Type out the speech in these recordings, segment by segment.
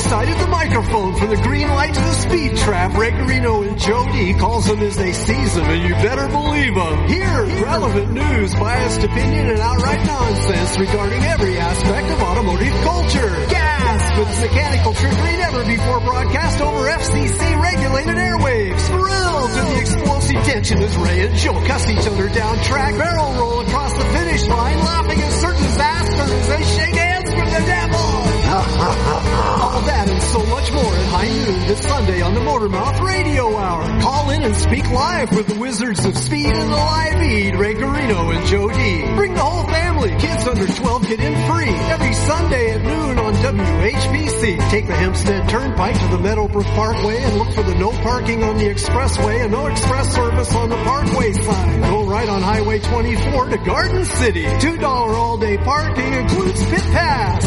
side of the microphone, from the green light to the speed trap, Ray Carino and Joe D calls them as they seize them, and you better believe them. Here's relevant news, biased opinion, and outright nonsense regarding every aspect of automotive culture. Gas with mechanical trickery never before broadcast over FCC-regulated airwaves. Thrilled to the explosive tension as Ray and Joe cuss each other down track, barrel roll across the finish line, laughing at certain disasters as they shake hands with the devil. All that and so much more at high noon this Sunday on the Motormouth Radio Hour. Call in and speak live with the Wizards of Speed and the Live Feed, Ray Carino and Joe D. Bring the whole family. Kids under 12 get in free. Every Sunday at noon on WHBC. Take the Hempstead Turnpike to the Meadowbrook Parkway and look for the no parking on the expressway and no express service on the Parkway sign. Go right on Highway 24 to Garden City. $2 all-day parking includes pit pass.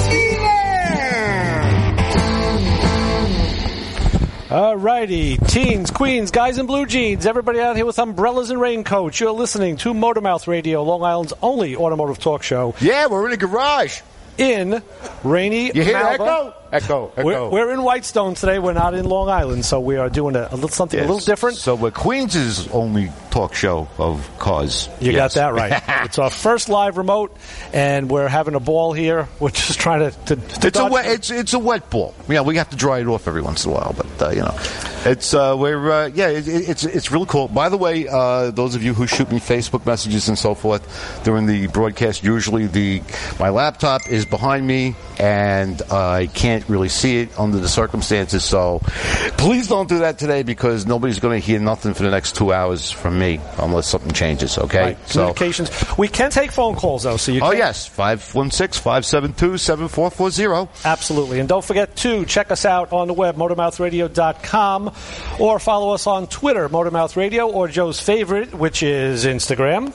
Alrighty, teens, queens, guys in blue jeans, everybody out here with umbrellas and raincoats. You're listening to Motormouth Radio, Long Island's only automotive talk show. Yeah, we're in a garage. In rainy You hear Malva. Echo. We're in Whitestone today. We're not in Long Island, so we are doing a little different. So we're Queens' only talk show of cars. You got that right. It's our first live remote, and we're having a ball here. We're just trying to it's a wet ball. Yeah, we have to dry it off every once in a while, but it's it's really cool. By the way, those of you who shoot me Facebook messages and so forth during the broadcast, usually my laptop is behind me and I can't really see it under the circumstances. So please don't do that today, because nobody's going to hear nothing for the next 2 hours from me unless something changes. Okay. Right. Communications. We can take phone calls though, so you. Oh yes, 516-572-7440. Absolutely, and don't forget to check us out on the web, motormouthradio.com, or follow us on Twitter, Motormouth Radio, or Joe's favorite, which is Instagram,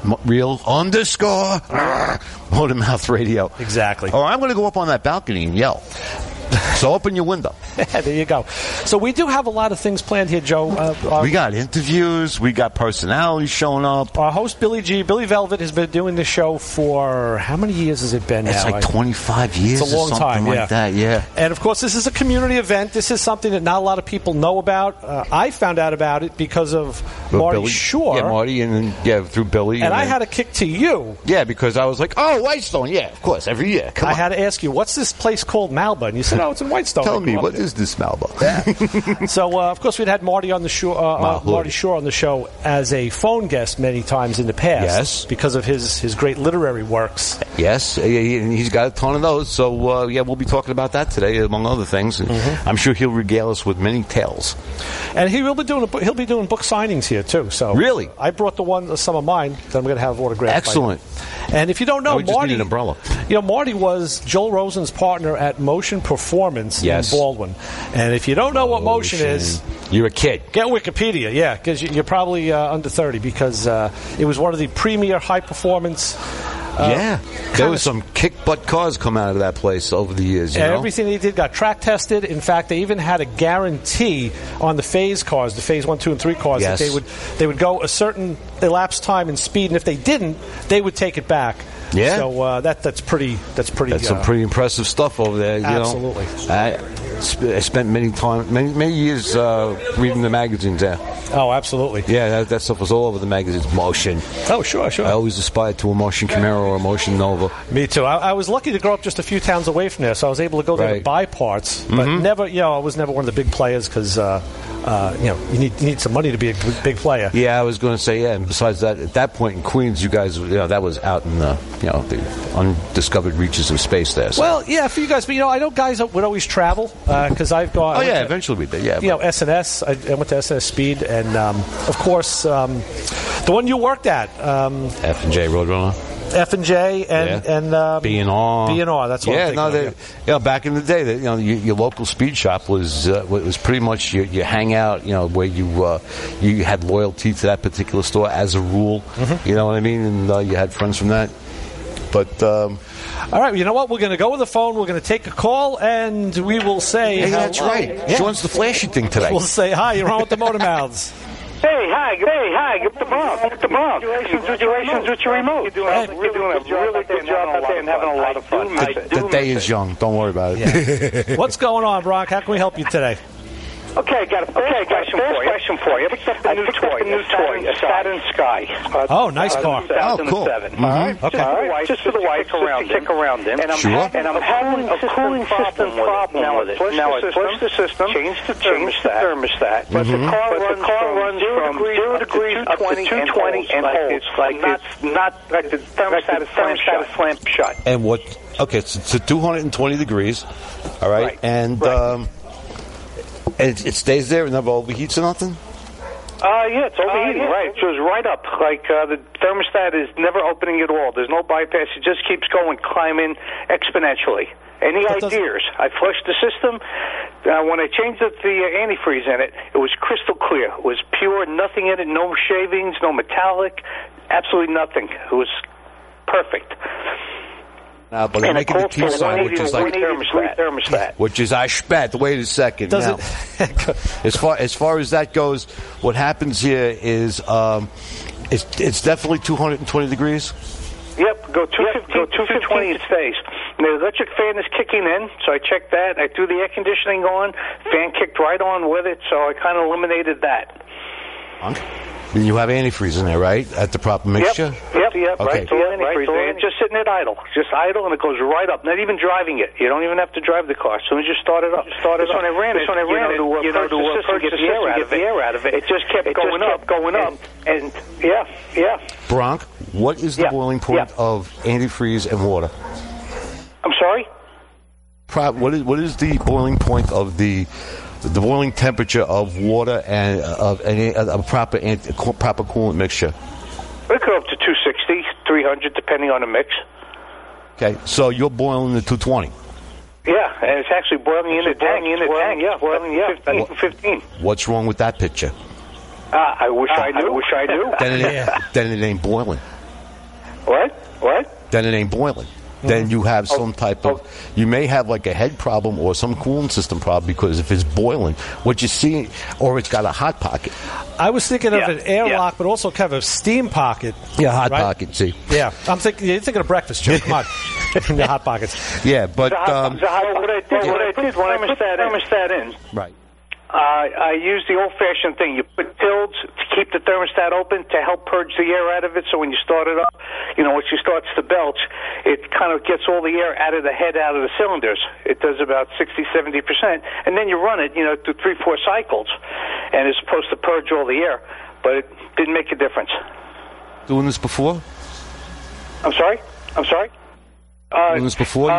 __ Motormouth Radio. Exactly. Or I'm going to go up on that balcony and yell. So open your window. There you go. So we do have a lot of things planned here, Joe. We got interviews. We got personalities showing up. Our host, Billy Velvet, has been doing this show for how many years has it been now? It's like 25 years. It's a long time, like that, yeah. And, of course, this is a community event. This is something that not a lot of people know about. I found out about it because of Marty Shore. Yeah, Marty, and through Billy. And I had a kick to you. Yeah, because I was like, oh, Whitestone, yeah, of course, every year. I had to ask you, what's this place called Malba? And you said, oh, it's in Whitestone. Tell me, what is this Malba? Yeah. So, of course, we'd had Marty on the show, Marty Shore on the show as a phone guest many times in the past. Yes. Because of his great literary works. Yes, he's got a ton of those. So, we'll be talking about that today, among other things. Mm-hmm. I'm sure he'll regale us with many tales. And he'll be doing book signings here too. So really, I brought some of mine that I'm going to have autographed. Excellent. And if you don't know, Marty, just need an umbrella. Marty was Joel Rosen's partner at Motion Performance in Baldwin. And if you don't know what Motion is, you're a kid. Get Wikipedia, because you're probably under 30, because it was one of the premier high performance. There was some kick-butt cars come out of that place over the years. You know? Everything they did got track tested. In fact, they even had a guarantee on the phase cars, the phase 1, 2, and 3 cars, that they would go a certain elapsed time and speed, and if they didn't, they would take it back. Yeah. So that's pretty. That's some pretty impressive stuff over there. Absolutely. I spent many years reading the magazines there. Oh, absolutely. Yeah, that stuff was all over the magazines. Motion. Oh, sure. I always aspired to a Motion Camaro or a Motion Nova. Me too. I was lucky to grow up just a few towns away from there, so I was able to go there to buy parts. But never, I was never one of the big players because, you need some money to be a big player. Yeah, I was going to say, and besides that, at that point in Queens, you guys, that was out in the undiscovered reaches of space there. So. Well, yeah, for you guys, but I know guys would always travel because I've gone. Oh yeah, eventually we did. Yeah, S&S. I went to S&S Speed, and of course, the one you worked at, F&J Roadrunner. F&J and B&R. That's what I'm thinking of. Back in the day, your local speed shop was pretty much your hangout. Where you had loyalty to that particular store as a rule. Mm-hmm. You know what I mean, and you had friends from that. But all right, you know what? We're going to go with the phone. We're going to take a call, and we will say. Hey, that's right. Yeah. She wants the flashy thing today. We'll say hi. You're on with the Motor Mouths. Hey, hi, get the Bronx. Congratulations with your remote. You're doing a really good job out there and having a lot of fun. The day is young. Don't worry about it. Yeah. What's going on, Bronk? How can we help you today? Okay, I got a question for you. I picked up a new toy, a Saturn Sky. Nice car. 2007. Cool. All right, Okay. just for the wife, to kick around in. And I'm having a cooling system problem with it. Now I flush the system, change the thermostat, but the car runs from 0 degrees up to 220 and holds. It's not like the thermostat is slammed shut. And what? Okay, it's 220 degrees. All right, and. And it stays there and never overheats or nothing? Yeah, it's overheating, right. It goes right up. Like, the thermostat is never opening at all. There's no bypass. It just keeps going, climbing exponentially. Any ideas? I flushed the system. When I changed the antifreeze in it, it was crystal clear. It was pure, nothing in it, no shavings, no metallic, absolutely nothing. It was perfect. But they're making the T sign, which is like thermostat. Which is I spät. Wait a second. Now, as far as that goes, what happens here is it's definitely 220 degrees. Yep, go 220 it stays. The electric fan is kicking in, so I checked that. I threw the air conditioning on. Fan kicked right on with it, so I kind of eliminated that. And you have antifreeze in there, right? At the proper mixture? Yep, okay. Right. It's just sitting at idle. Just idle, and it goes right up. Not even driving it. You don't even have to drive the car. As soon as you start it up. When I ran it, to get the air out of it, it just kept going up. And yeah. Bronk, what is the boiling point of antifreeze and water? I'm sorry? What is the boiling point of the boiling temperature of water and of a proper coolant mixture? It go up to 260, 300, depending on the mix. Okay, so you're boiling the 220. Yeah, and it's actually boiling in the tank. Boiling 15. What's wrong with that picture? I wish I knew. Then it ain't boiling. What? Then it ain't boiling. Then you have some type of, you may have like a head problem or some cooling system problem, because if it's boiling, what you see, or it's got a hot pocket. I was thinking of an airlock, but also kind of a steam pocket. Yeah, hot pocket, see. Yeah, you're thinking of breakfast, Joe. Come on. The hot pockets. Yeah, but... what I did when I put the thermostat in... Right. I use the old-fashioned thing. You put tildes to keep the thermostat open to help purge the air out of it, so when you start it up, once it starts to belch, it kind of gets all the air out of the head, out of the cylinders. It does about 60-70%, and then you run it, through 3-4 cycles, and it's supposed to purge all the air, but it didn't make a difference. Doing this before? I'm sorry? Doing this before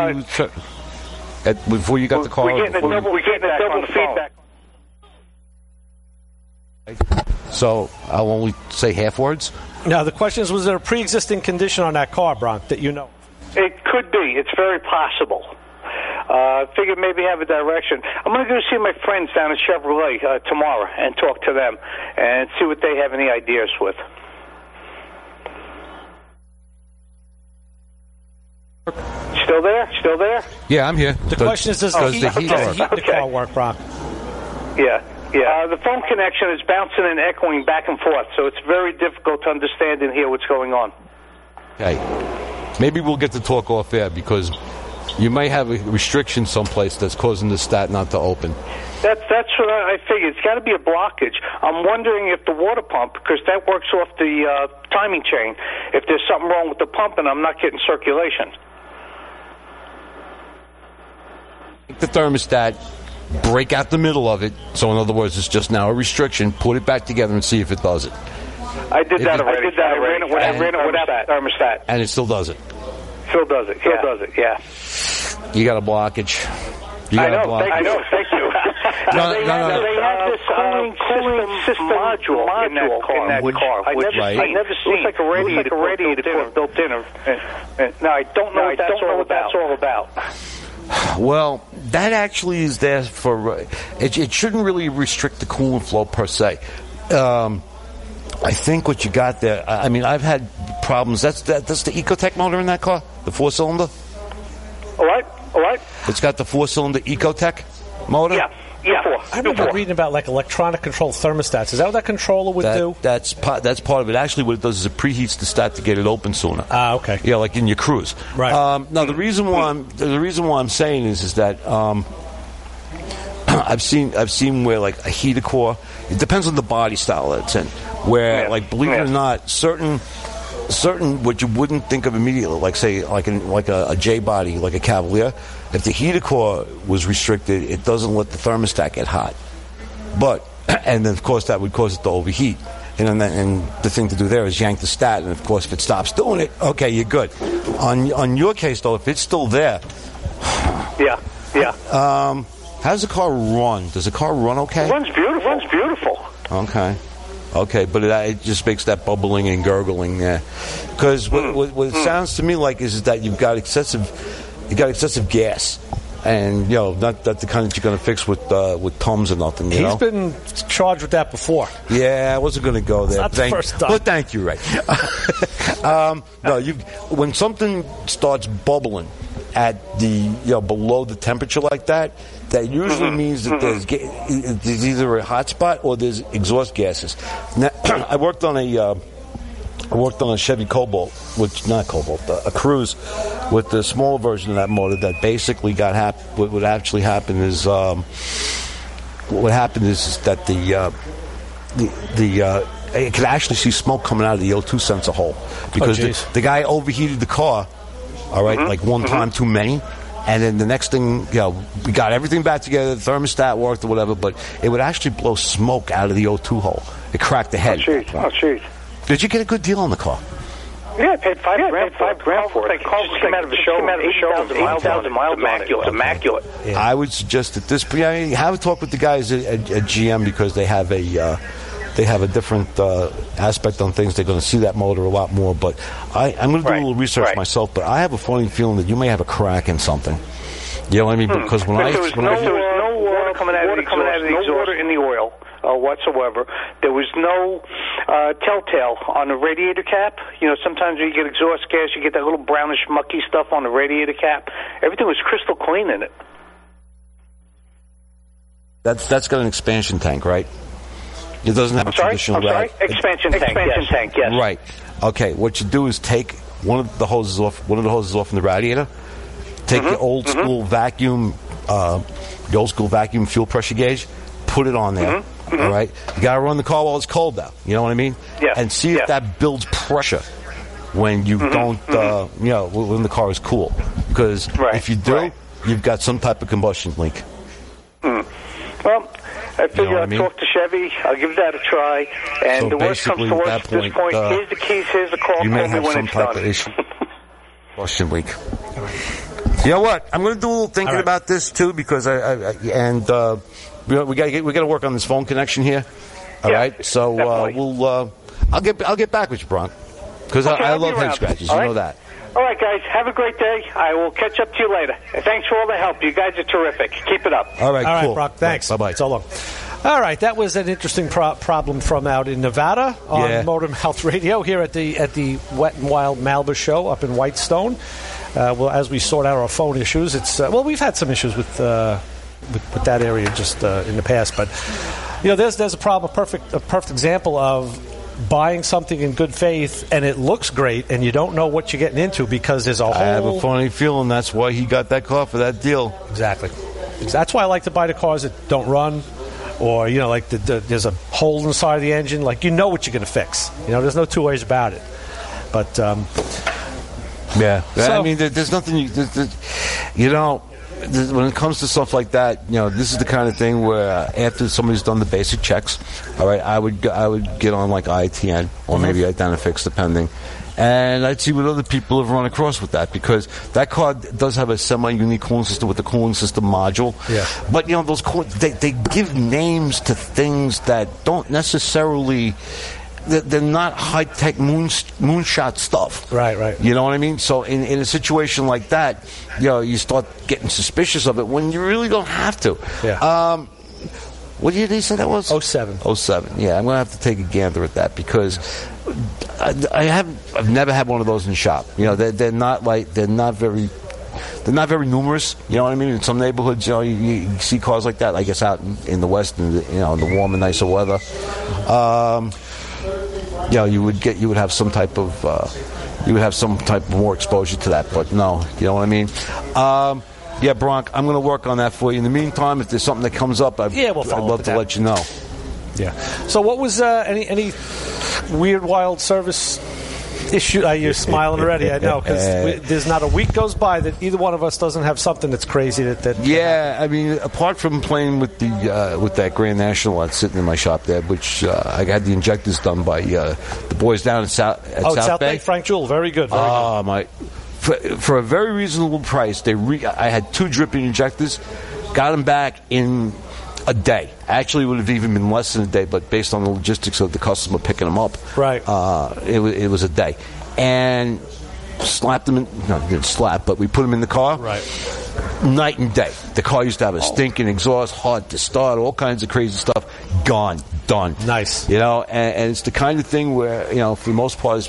before you got the car? We're getting a double feedback. So I'll only say half words? Now, the question is, was there a pre-existing condition on that car, Bronk, that you know? It could be. It's very possible. I figured maybe have a direction. I'm going to go see my friends down at Chevrolet tomorrow and talk to them and see what they have any ideas with. Still there? Yeah, I'm here. The question is, does the heat in the car work, Bronk? Yeah. The phone connection is bouncing and echoing back and forth, so it's very difficult to understand and hear what's going on. Okay. Maybe we'll get to talk off air, because you may have a restriction someplace that's causing the stat not to open. That's what I figured. It's got to be a blockage. I'm wondering if the water pump, because that works off the timing chain, if there's something wrong with the pump and I'm not getting circulation. The thermostat, break out the middle of it, so in other words, it's just now a restriction, put it back together and see if it does it. I did that already. I ran it without the thermostat. And it still does it. Still does it, yeah. You got a blockage. I know, thank you. They have this cooling system module in that car. I never seen it. Looks like a radiator built in. Now, I don't know what that's all about. Well, that actually is there for... It shouldn't really restrict the coolant flow per se. I think what you got there... I mean, I've had problems. That's the Ecotec motor in that car? The 4-cylinder? All right. It's got the 4-cylinder Ecotec motor? Yeah. I remember reading about like electronic control thermostats. Is that what that controller would do? That's part of it. Actually, what it does is it preheats the stat to get it open sooner. Ah, okay. Yeah, like in your cruise. Right. Now the reason why I'm saying is that I've seen where like a heater core. It depends on the body style that it's in. Where like believe it or not, certain what you wouldn't think of immediately, like say like a J body, like a Cavalier. If the heater core was restricted, it doesn't let the thermostat get hot. And then of course that would cause it to overheat. And the thing to do there is yank the stat, and of course if it stops doing it, okay, you're good. On your case though, if it's still there, yeah. How does the car run? Does the car run okay? It runs beautiful. Okay, but it just makes that bubbling and gurgling there. Because what it sounds to me like is that you've got excessive gas, and not the kind that you're going to fix with Tums or nothing. He's been charged with that before. Yeah, I wasn't going to go there. It's not the first time. But thank you, Ray. No, when something starts bubbling at the below the temperature like that usually means that there's either a hot spot or there's exhaust gases. Now, I worked on a Chevy Cobalt, a Cruise with the small version of that motor. That basically what would actually happen is that it could actually see smoke coming out of the O2 sensor hole because the guy overheated the car. All right, like one time too many. And then the next thing, we got everything back together, the thermostat worked or whatever, but it would actually blow smoke out of the O2 hole. It cracked the head. Oh, jeez. Did you get a good deal on the car? Yeah, I paid $5,000 for it. The car came out of the showroom, 8,000 miles immaculate. Yeah. I would suggest at this point, have a talk with the guys at GM because they have a different aspect on things. They're going to see that motor a lot more. But I'm going to do a little research myself. But I have a funny feeling that you may have a crack in something. You know what I mean? Because there was no water coming out of the exhaust, no water in the oil whatsoever. There was no telltale on the radiator cap. Sometimes when you get exhaust gas, you get that little brownish, mucky stuff on the radiator cap. Everything was crystal clean in it. That's got an expansion tank, right? It doesn't have a traditional... Expansion tank, yes. Right. Okay, what you do is take one of the hoses off from the radiator, take the old school vacuum fuel pressure gauge, put it on there, all right? You got to run the car while it's cold out, you know what I mean? Yeah. And see if that builds pressure when you don't, when the car is cool. Because if you do, you've got some type of combustion leak. Well... I figure I'll talk to Chevy. I'll give that a try. And the worst comes to worst at this point, here's the keys, here's the call. You may have some type of issue. Combustion leak. You know what? I'm going to do a little thinking about this too because we got to work on this phone connection here. All right. So I'll get back with you, Bronk, because I love head scratches. You know that. All right, guys. Have a great day. I will catch up to you later. Thanks for all the help. You guys are terrific. Keep it up. All right, cool. Brock. Thanks. Bye-bye. So long. All right, that was an interesting problem from out in Nevada on Motor Mouth Radio here at the Wet and Wild Malba show up in Whitestone. As we sort out our phone issues, we've had some issues with that area just in the past, but there's a problem, a perfect example of buying something in good faith and it looks great and you don't know what you're getting into because there's a whole... I have a funny feeling that's why he got that car for that deal. Exactly. That's why I like to buy the cars that don't run or, there's a hole inside of the engine. Like, you know what you're going to fix. There's no two ways about it. But, yeah. I mean, there's nothing... when it comes to stuff like that, this is the kind of thing where after somebody's done the basic checks, all right, I would get on like ITN or maybe Identifix, depending, and I'd see what other people have run across with that because that car does have a semi-unique cooling system with the cooling system module. Yeah. But those they give names to things that don't necessarily. They're not high-tech moonshot stuff. Right. You know what I mean? So in a situation like that, you start getting suspicious of it when you really don't have to. Yeah. What year did you say that was? 07. 07. Yeah, I'm going to have to take a gander at that because I've never had one of those in shop. They're not very they're not very numerous. You know what I mean? In some neighborhoods, you see cars like that. I guess out in the west, in the warm and nicer weather, you would have some type of more exposure to that. But no, you know what I mean? Yeah, Bronk, I'm going to work on that for you. In the meantime, if there's something that comes up, I'd love to let you know. Yeah. So what was any weird, wild service issue? You're smiling already, I know, because there's not a week goes by that either one of us doesn't have something that's crazy. Yeah, I mean, apart from playing with with that Grand National that's sitting in my shop there, which I had the injectors done by the boys down at South Bay. Frank Jewell, very good. For a very reasonable price, I had 2 dripping injectors, got them back in a day. Actually, it would have even been less than a day, but based on the logistics of the customer picking them up, right? It was a day, and slapped them in. No, didn't slap, but we put them in the car. Right. Night and day. The car used to have a stinking exhaust, hard to start, all kinds of crazy stuff. Gone, done. Nice. And it's the kind of thing where for the most part,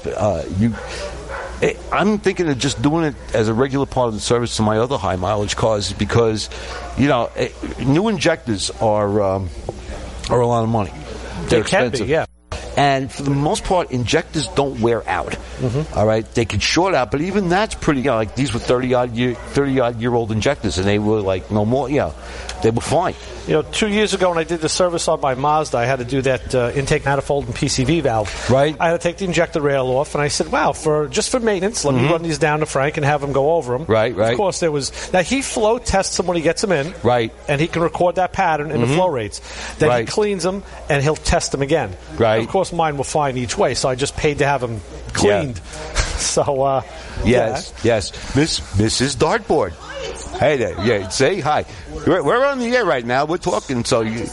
I'm thinking of just doing it as a regular part of the service to my other high mileage cars because, new injectors are a lot of money. They're expensive. Can be, yeah. And for the most part, injectors don't wear out. Mm-hmm. All right, they can short out, but even that's pretty. Like these were 30-odd-year-old injectors, and they were like no more. They were fine. 2 years ago when I did the service on my Mazda, I had to do that intake manifold and PCV valve. Right. I had to take the injector rail off, and I said, "Wow, just for maintenance, let me run these down to Frank and have him go over them." Right. Of course, now he flow tests them when he gets them in. Right. And he can record that pattern in the flow rates. Then he cleans them and he'll test them again. Right. And of course, mine were fine each way, so I just paid to have them cleaned. Yeah. So. Yes. Mrs. Dartboard. Hey there. Yeah, say hi. We're on the air right now. We're talking, so you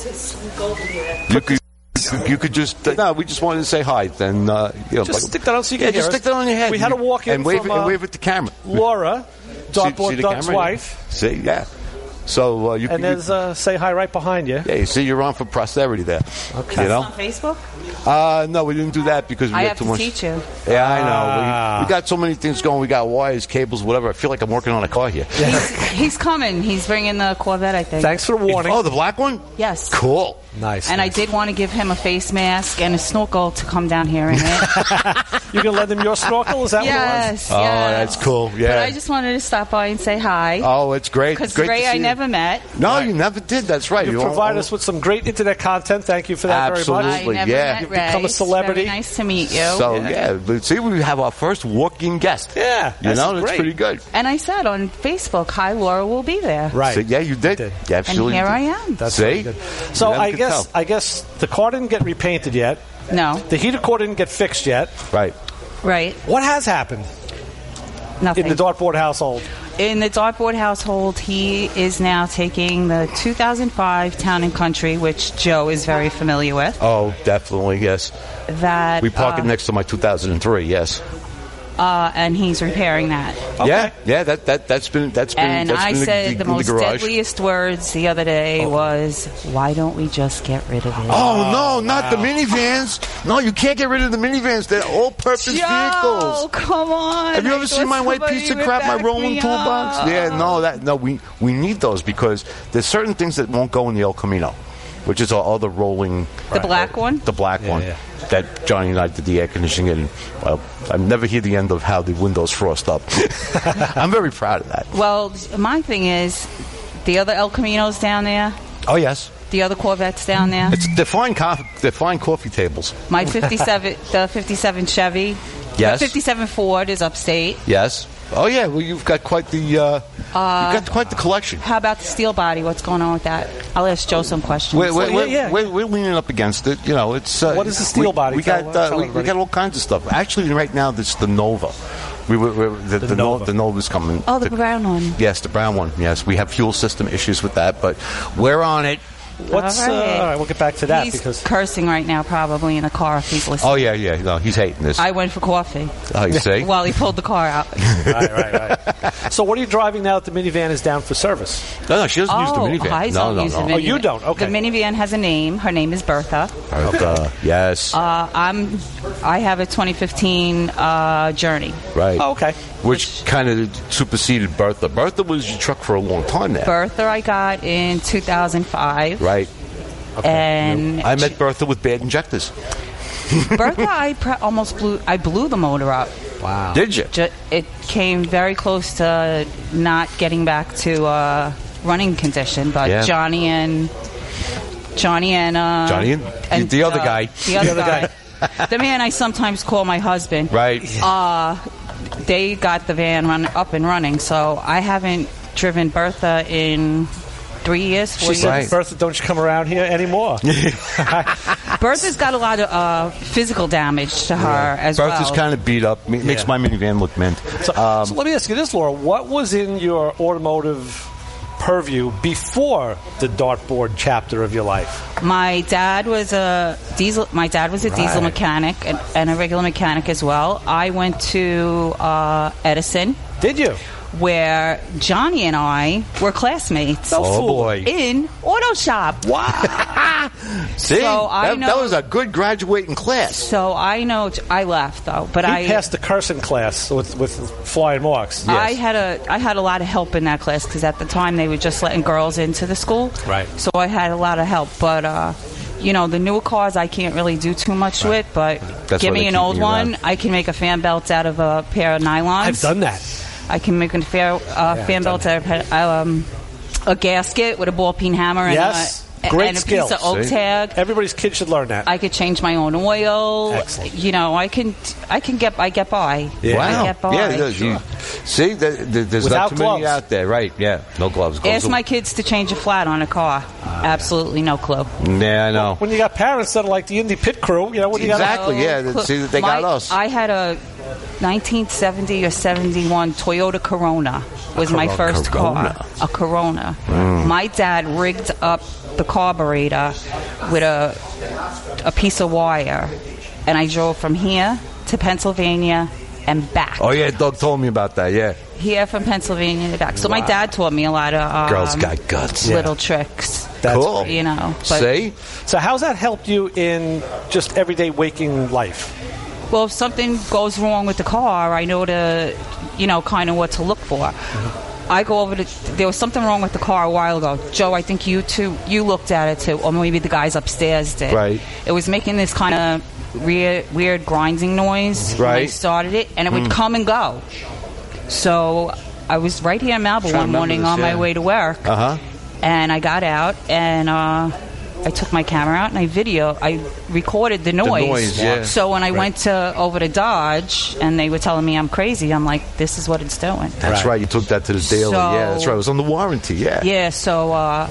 could just we just wanted to say hi. Then just stick that on so you can hear just stick that on your head. We had to walk in and wave at the camera. Laura, Dartboard Doug's wife. See, yeah. So you and there's say hi right behind you. Yeah, you see, you're on for posterity there. Okay. On Facebook? No, we didn't do that because we got too much. I have to teach you. Yeah, I know. We got so many things going. We got wires, cables, whatever. I feel like I'm working on a car here. He's coming. He's bringing the Corvette, I think. Thanks for the warning. Oh, the black one? Yes. Cool. Nice. And I did want to give him a face mask and a snorkel to come down here in it. You gonna lend him your snorkel? Is that what it was? Oh, that's cool. Yeah. But I just wanted to stop by and say hi. Oh, it's great. Because Ray, I never met. No, you never did. That's right. You provide us with some great internet content. Thank you for that very much. Absolutely. I never met Ray. You've become a celebrity. It's very nice to meet you. So but see, we have our first walk-in guest. Yeah, that's pretty good. And I said on Facebook, "Hi, Laura will be there." Right. So, yeah, you did. Yeah, absolutely. And here I am. That's really good. So I guess the car didn't get repainted yet. No. The heater core didn't get fixed yet. Right. What has happened? Nothing. In the Dartboard household. In the Dartboard household, he is now taking the 2005 Town and Country, which Joe is very familiar with. Oh, definitely, yes. We park it next to my 2003, yes. And he's repairing that. Okay. Yeah, that's been. And I said the most garage. deadliest words the other day was, "Why don't we just get rid of it?" Oh no, not the minivans! No, you can't get rid of the minivans. They're all-purpose vehicles. Oh, come on! Have you ever seen my white piece of crap, my rolling toolbox? Yeah, we need those because there's certain things that won't go in the El Camino, which is our other rolling. The black one. The black one. Yeah. That Johnny and I did the air conditioning in. Well, I never hear the end of how the windows frost up. I'm very proud of that. Well, my thing is, the other El Caminos down there. Oh yes. The other Corvettes down there. They're fine coffee tables. My 57 Chevy. Yes. The 57 Ford is upstate. Yes. Oh yeah. Well, you've got quite the collection. How about the steel body? What's going on with that? I'll ask Joe some questions. We're leaning up against it. It's what is the steel body? We got all kinds of stuff. Actually, right now, this is the Nova. The Nova's coming. Oh, the brown one. Yes, the brown one. Yes, we have fuel system issues with that, but we're on it. All right, we'll get back to that. He's because cursing right now, probably in the car if he's listening. Oh yeah. No, he's hating this. I went for coffee. Oh, you see? While he pulled the car out. Right. So what are you driving now that the minivan is down for service? No, she doesn't use the minivan. I don't use the minivan. Oh, you don't? Okay. The minivan has a name. Her name is Bertha. Bertha, yes. I have a 2015 Journey. Right. Oh, okay. Which kind of superseded Bertha. Bertha was your truck for a long time now. Bertha I got in 2005. Right. Okay. And I met Bertha with bad injectors. Bertha, I blew the motor up. Wow. Did you? It came very close to not getting back to running condition, but Johnny and the other guy. The other guy. The man I sometimes call my husband. Right. They got the van up and running, so I haven't driven Bertha in 3 years, 4 years. She said, Bertha, don't you come around here anymore. Bertha's got a lot of physical damage to her as well. Bertha's kind of beat up. Makes my minivan look mint. So let me ask you this, Laura. What was in your automotive purview before the dartboard chapter of your life? My dad was a diesel mechanic and a regular mechanic as well. I went to Edison. Did you? Where Johnny and I were classmates. Oh boy! In auto shop. Wow! See, so that was a good graduating class. So I know I left though, but I passed the cursing class with flying marks. Yes. I had a lot of help in that class because at the time they were just letting girls into the school. Right. So I had a lot of help, but the newer cars I can't really do too much with. But give me an old one, I can make a fan belt out of a pair of nylons. I've done that. I can make a fan belt out of a gasket with a ball peen hammer and great a skill. piece of oak tag. Everybody's kid should learn that. I could change my own oil. Excellent. I get by. Yeah. Wow. I get by. Yeah, see, there's not too many out there, right? Yeah, no gloves. Ask my kids to change a flat on a car. Absolutely no clue. Yeah, I know. Well, when you got parents that are like the Indy Pit Crew, what do you got? Exactly. See, they got us. I had a 1970 or 71 Toyota Corona was my first car. A Corona. My dad rigged up the carburetor with a piece of wire, and I drove from here to Pennsylvania and back. Oh yeah, Doug told me about that. Yeah, here from Pennsylvania to back. So my dad taught me a lot of girls got guts, little tricks. That's cool. But, so how's that helped you in just everyday waking life? Well, if something goes wrong with the car, I know kind of what to look for. I go over there was something wrong with the car a while ago. Joe, I think you looked at it too, or maybe the guys upstairs did. Right. It was making this kind of weird grinding noise when I started it, and it would come and go. So I was right here in Malibu one morning on my way to work, and I got out, and I took my camera out and I recorded the noise. So when I went over to Dodge and they were telling me I'm crazy, I'm like, this is what it's doing. That's right. You took that to the daily. That's right. It was on the warranty. Yeah. So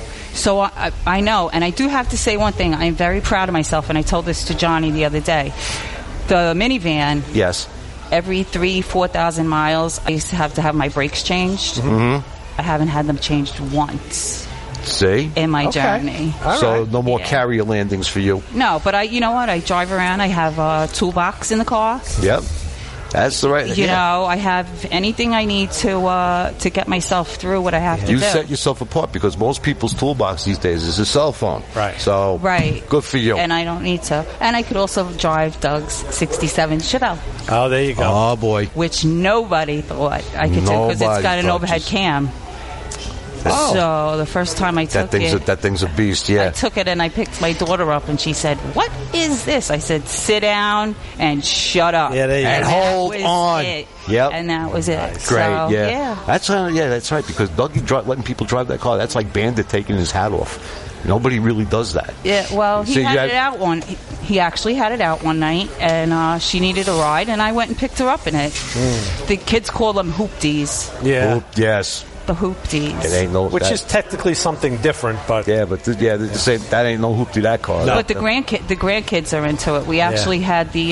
I know, and I do have to say one thing. I'm very proud of myself, and I told this to Johnny the other day. The minivan. Yes. Every 4,000 miles, I used to have my brakes changed. I haven't had them changed once. See? In my journey. So no more carrier landings for you. No, but I drive around. I have a toolbox in the car. Yep. That's the right. I have anything I need to get myself through what I have to do. You set yourself apart because most people's toolbox these days is a cell phone. Right. So good for you. And I don't need to. And I could also drive Doug's 67 Chevelle. Oh, there you go. Oh, boy. Which nobody thought I could do because it's got an overhead cam. Oh. So the first time I took it... That thing's a beast, yeah. I took it and I picked my daughter up and she said, "What is this?" I said, "Sit down and shut up." Yeah, there you go. And hold on. Yep. And that was it. Nice. Great, so, yeah. That's right, because Dougie letting people drive that car, that's like Bandit taking his hat off. Nobody really does that. Yeah, well, he actually had it out one night, and she needed a ride, and I went and picked her up in it. The kids call them hoopties. Yeah. Yes. The hoopties. It ain't no. Which is technically something different, but the same. That ain't no hoopty that car. No. But the grandkids are into it. We actually had the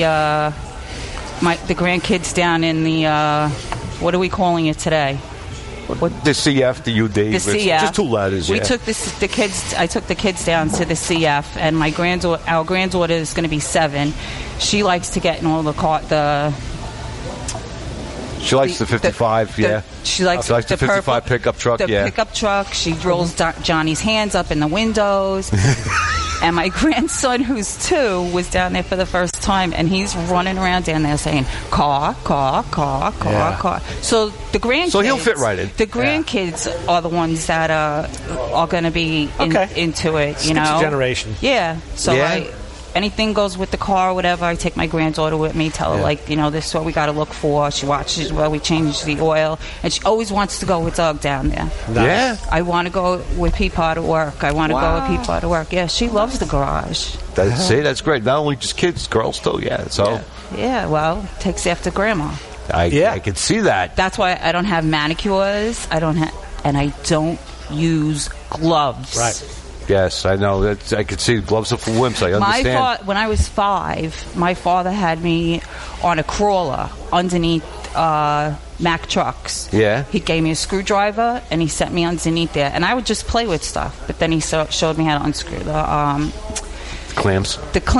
grandkids down in the what are we calling it today? The CF, the UD. The CF. Just two letters. We took the kids. I took the kids down to the CF, and our granddaughter is going to be 7. She likes to get in all the She likes the 55, She likes the 55 pickup truck, pickup truck. She rolls Johnny's hands up in the windows. And my grandson, who's 2, was down there for the first time, and he's running around down there saying, car, car, car, car, Yeah. car. So the grandkids... So he'll fit right in. The grandkids are the ones that are going to be into it, you know? Future generation. Yeah. So anything goes with the car or whatever, I take my granddaughter with me, tell her, like, you know, this is what we got to look for. She watches where we change the oil, and she always wants to go with Doug down there. Nice. Yeah. I want to go with Peapod to work. I want to go with Peapod to work. Yeah, she loves the garage. See, that's great. Not only just kids, girls too, So. Yeah, well, takes after grandma. I can see that. That's why I don't have manicures. And I don't use gloves. Right. Yes, I know. I could see gloves are for wimps. I understand. When I was 5, my father had me on a crawler underneath Mack trucks. Yeah. He gave me a screwdriver, and he set me underneath there. And I would just play with stuff. But then he showed me how to unscrew the clamps,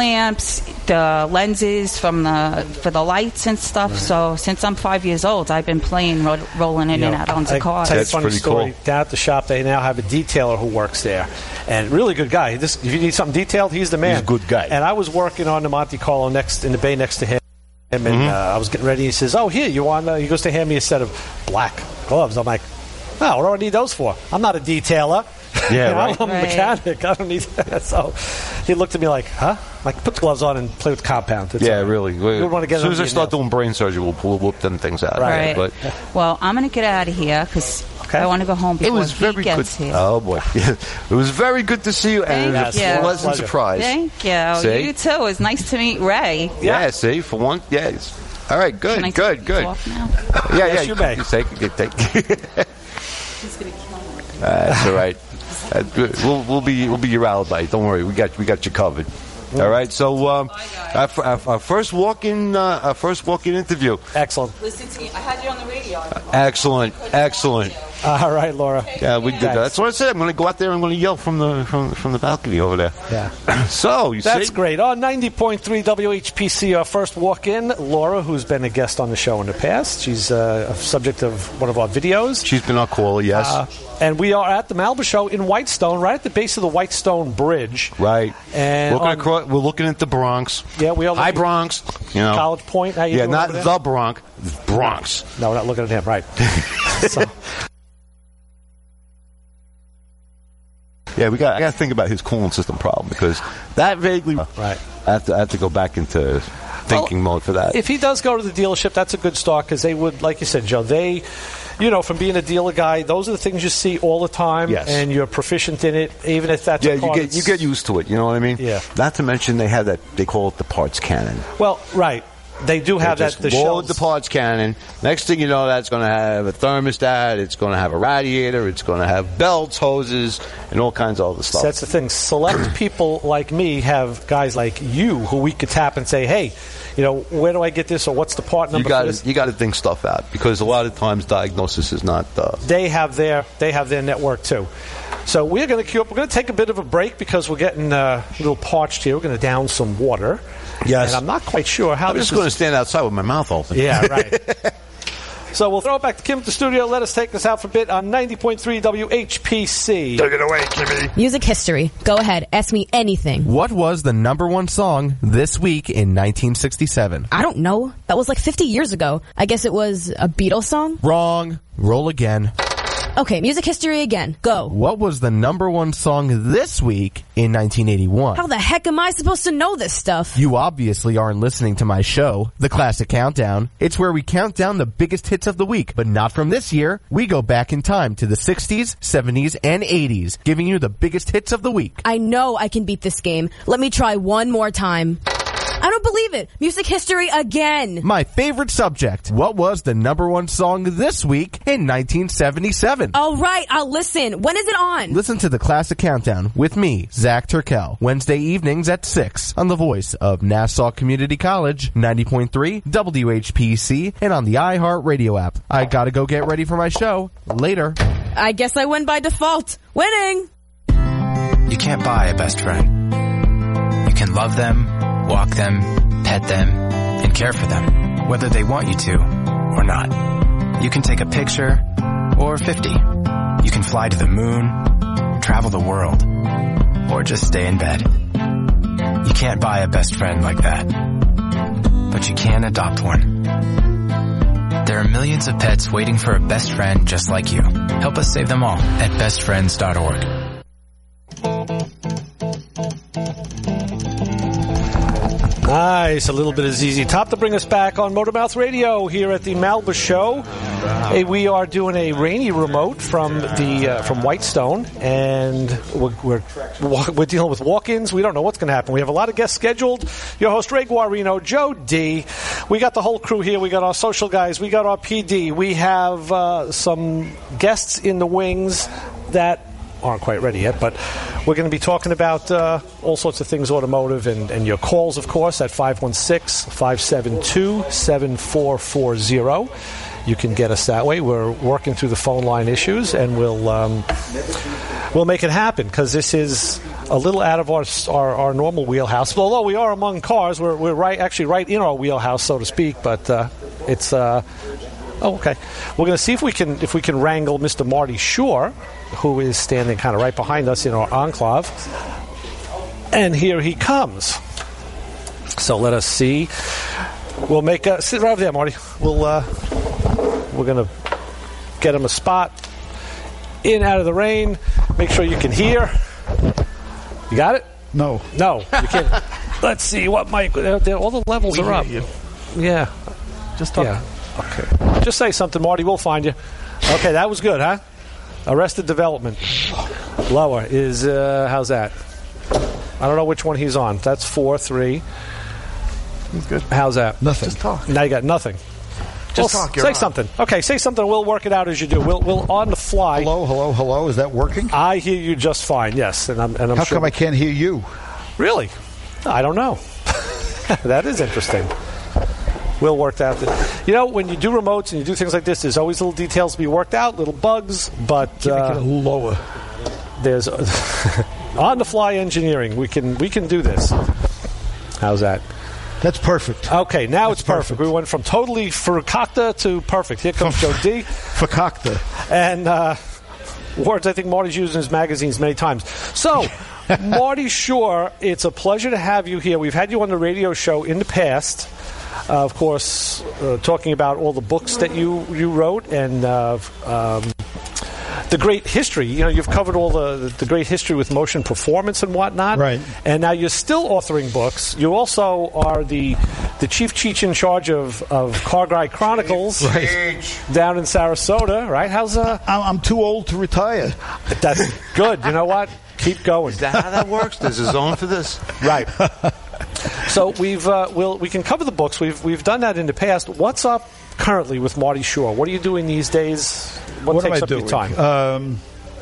the lenses for the lights and stuff. So since I'm 5 years old, I've been playing rolling in and out onto cars. That's a funny story. Cool. Down at the shop, they now have a detailer who works there, and really good guy. If you need something detailed, he's the man. He's a good guy. And I was working on the Monte Carlo in the bay next to him, and I was getting ready. He says, "Oh, here you want?" He goes to hand me a set of black gloves. I'm like, "Oh, what do I need those for? I'm not a detailer." Yeah, right. I'm a mechanic. I don't need that. So he looked at me like, huh? Like, put the gloves on and play with compound. It's really. You want to get as soon as I start doing brain surgery, we'll whoop them things out. Right. But, well, I'm going to get out of here because I want to go home before he gets here. Oh, boy. It was very good to see you, and Thank you. a pleasant surprise. Thank you. See? You, too. It was nice to meet Ray. Yeah, see, for one, yes. All right, good. Can I take these off now? Yes, you may. Take. He's going to kill me. That's all right. We'll be your alibi. Don't worry, we got you covered. All right. So our first walk-in interview. Excellent. Listen to me. I had you on the radio. Excellent. All right, Laura. Yeah, we did that. That's what I said. I'm going to go out there and I'm going to yell from the balcony over there. Yeah. So that's great. On 90.3 WHPC, our first walk-in, Laura, who's been a guest on the show in the past. She's a subject of one of our videos. She's been our caller, yes. And we are at the Malba Show in Whitestone, right at the base of the Whitestone Bridge. Right. And we're looking at the Bronx. Yeah, we are. Hi, Bronx. You know. College Point. How you doing not over the Bronx. Bronx. No, we're not looking at him. Right. So. Yeah, I got to think about his cooling system problem because that vaguely. Right. I have to go back into thinking mode for that. If he does go to the dealership, that's a good start because they would, like you said, Joe. From being a dealer guy, those are the things you see all the time, and you're proficient in it, even if that's a car. You get used to it. You know what I mean? Yeah. Not to mention they have that. They call it the parts cannon. Well, right. They do have that. The load the parts cannon. Next thing you know, that's going to have a thermostat. It's going to have a radiator. It's going to have belts, hoses, and all kinds of other stuff. So that's the thing. Select people like me have guys like you who we could tap and say, hey, where do I get this, or what's the part number for this? You got to think stuff out because a lot of times diagnosis is not. They have their network too. So we're going to queue up. We're going to take a bit of a break because we're getting a little parched here. We're going to down some water. Yes. And I'm not quite sure how I'm just going to stand outside with my mouth open. Yeah, right. So we'll throw it back to Kim at the studio. Let us take this out for a bit on 90.3 WHPC. Take it away, Kimmy. Music history. Go ahead. Ask me anything. What was the number one song this week in 1967? I don't know. That was like 50 years ago. I guess it was a Beatles song? Wrong. Roll again. Okay, music history again. Go. What was the number one song this week in 1981? How the heck am I supposed to know this stuff? You obviously aren't listening to my show, The Classic Countdown. It's where we count down the biggest hits of the week, but not from this year. We go back in time to the 60s, 70s, and 80s, giving you the biggest hits of the week. I know I can beat this game. Let me try one more time. I don't believe it. Music history again. My favorite subject. What was the number one song this week in 1977? All right, I'll listen. When is it on? Listen to the Classic Countdown with me, Zach Turkel. Wednesday evenings at 6 on the voice of Nassau Community College, 90.3 WHPC, and on the iHeart Radio app. I gotta go get ready for my show. Later. I guess I win by default. Winning! You can't buy a best friend. You can love them, walk them, pet them, and care for them, whether they want you to or not. You can take a picture or 50. You can fly to the moon, travel the world, or just stay in bed. You can't buy a best friend like that. But you can adopt one. There are millions of pets waiting for a best friend just like you. Help us save them all at bestfriends.org. Nice, a little bit of ZZ Top to bring us back on Motormouth Radio here at the Malba Show. Hey, we are doing a rainy remote from Whitestone, and we're dealing with walk-ins. We don't know what's going to happen. We have a lot of guests scheduled. Your host, Ray Guarino, Joe D. We got the whole crew here. We got our social guys. We got our PD. We have some guests in the wings that aren't quite ready yet, but we're going to be talking about all sorts of things automotive and your calls, of course, at 516-572-7440. You can get us that way. We're working through the phone line issues, and we'll make it happen, because this is a little out of our normal wheelhouse. But although we are among cars, we're right in our wheelhouse, so to speak. But it's okay. We're going to see if we can wrangle Mr. Marty Shore, who is standing kind of right behind us in our enclave. And here he comes. So let us see. We'll make sit right over there, Marty. We're going to get him a spot in out of the rain. Make sure you can hear. You got it? No, you can't. Let's see what mic. All the levels are up. Yeah. Just talk. Yeah. Okay. Just say something, Marty. We'll find you. Okay, that was good, huh? Arrested Development. Lower is, how's that? I don't know which one he's on. That's 4-3. He's good. How's that? Nothing. Just talk. Now you got nothing. Just talk. Say something. Okay, say something. We'll work it out as you do. We'll on the fly. Hello. Is that working? I hear you just fine. Yes, and I'm How sure. come I can't hear you? Really? I don't know. That is interesting. We'll work that out. You know, when you do remotes and you do things like this, there's always little details to be worked out, little bugs, but Make it a little lower. There's on-the-fly engineering. We can do this. How's that? That's perfect. Okay, now it's perfect. We went from totally fakakta to perfect. Here comes Joe D. Fakakta. And words I think Marty's used in his magazines many times. So, Marty Shore, it's a pleasure to have you here. We've had you on the radio show in the past. Of course, talking about all the books that you wrote and the great history. You know, you've covered all the great history with motion performance and whatnot. Right. And now you're still authoring books. You also are the chief cheech in charge of Car Guy Chronicles down in Sarasota, right? How's I'm too old to retire. That's good. You know what? Keep going. Is that how that works? There's a zone for this? Right. So we can cover the books. We've done that in the past. What's up currently with Marty Shore? What are you doing these days? What takes up your time?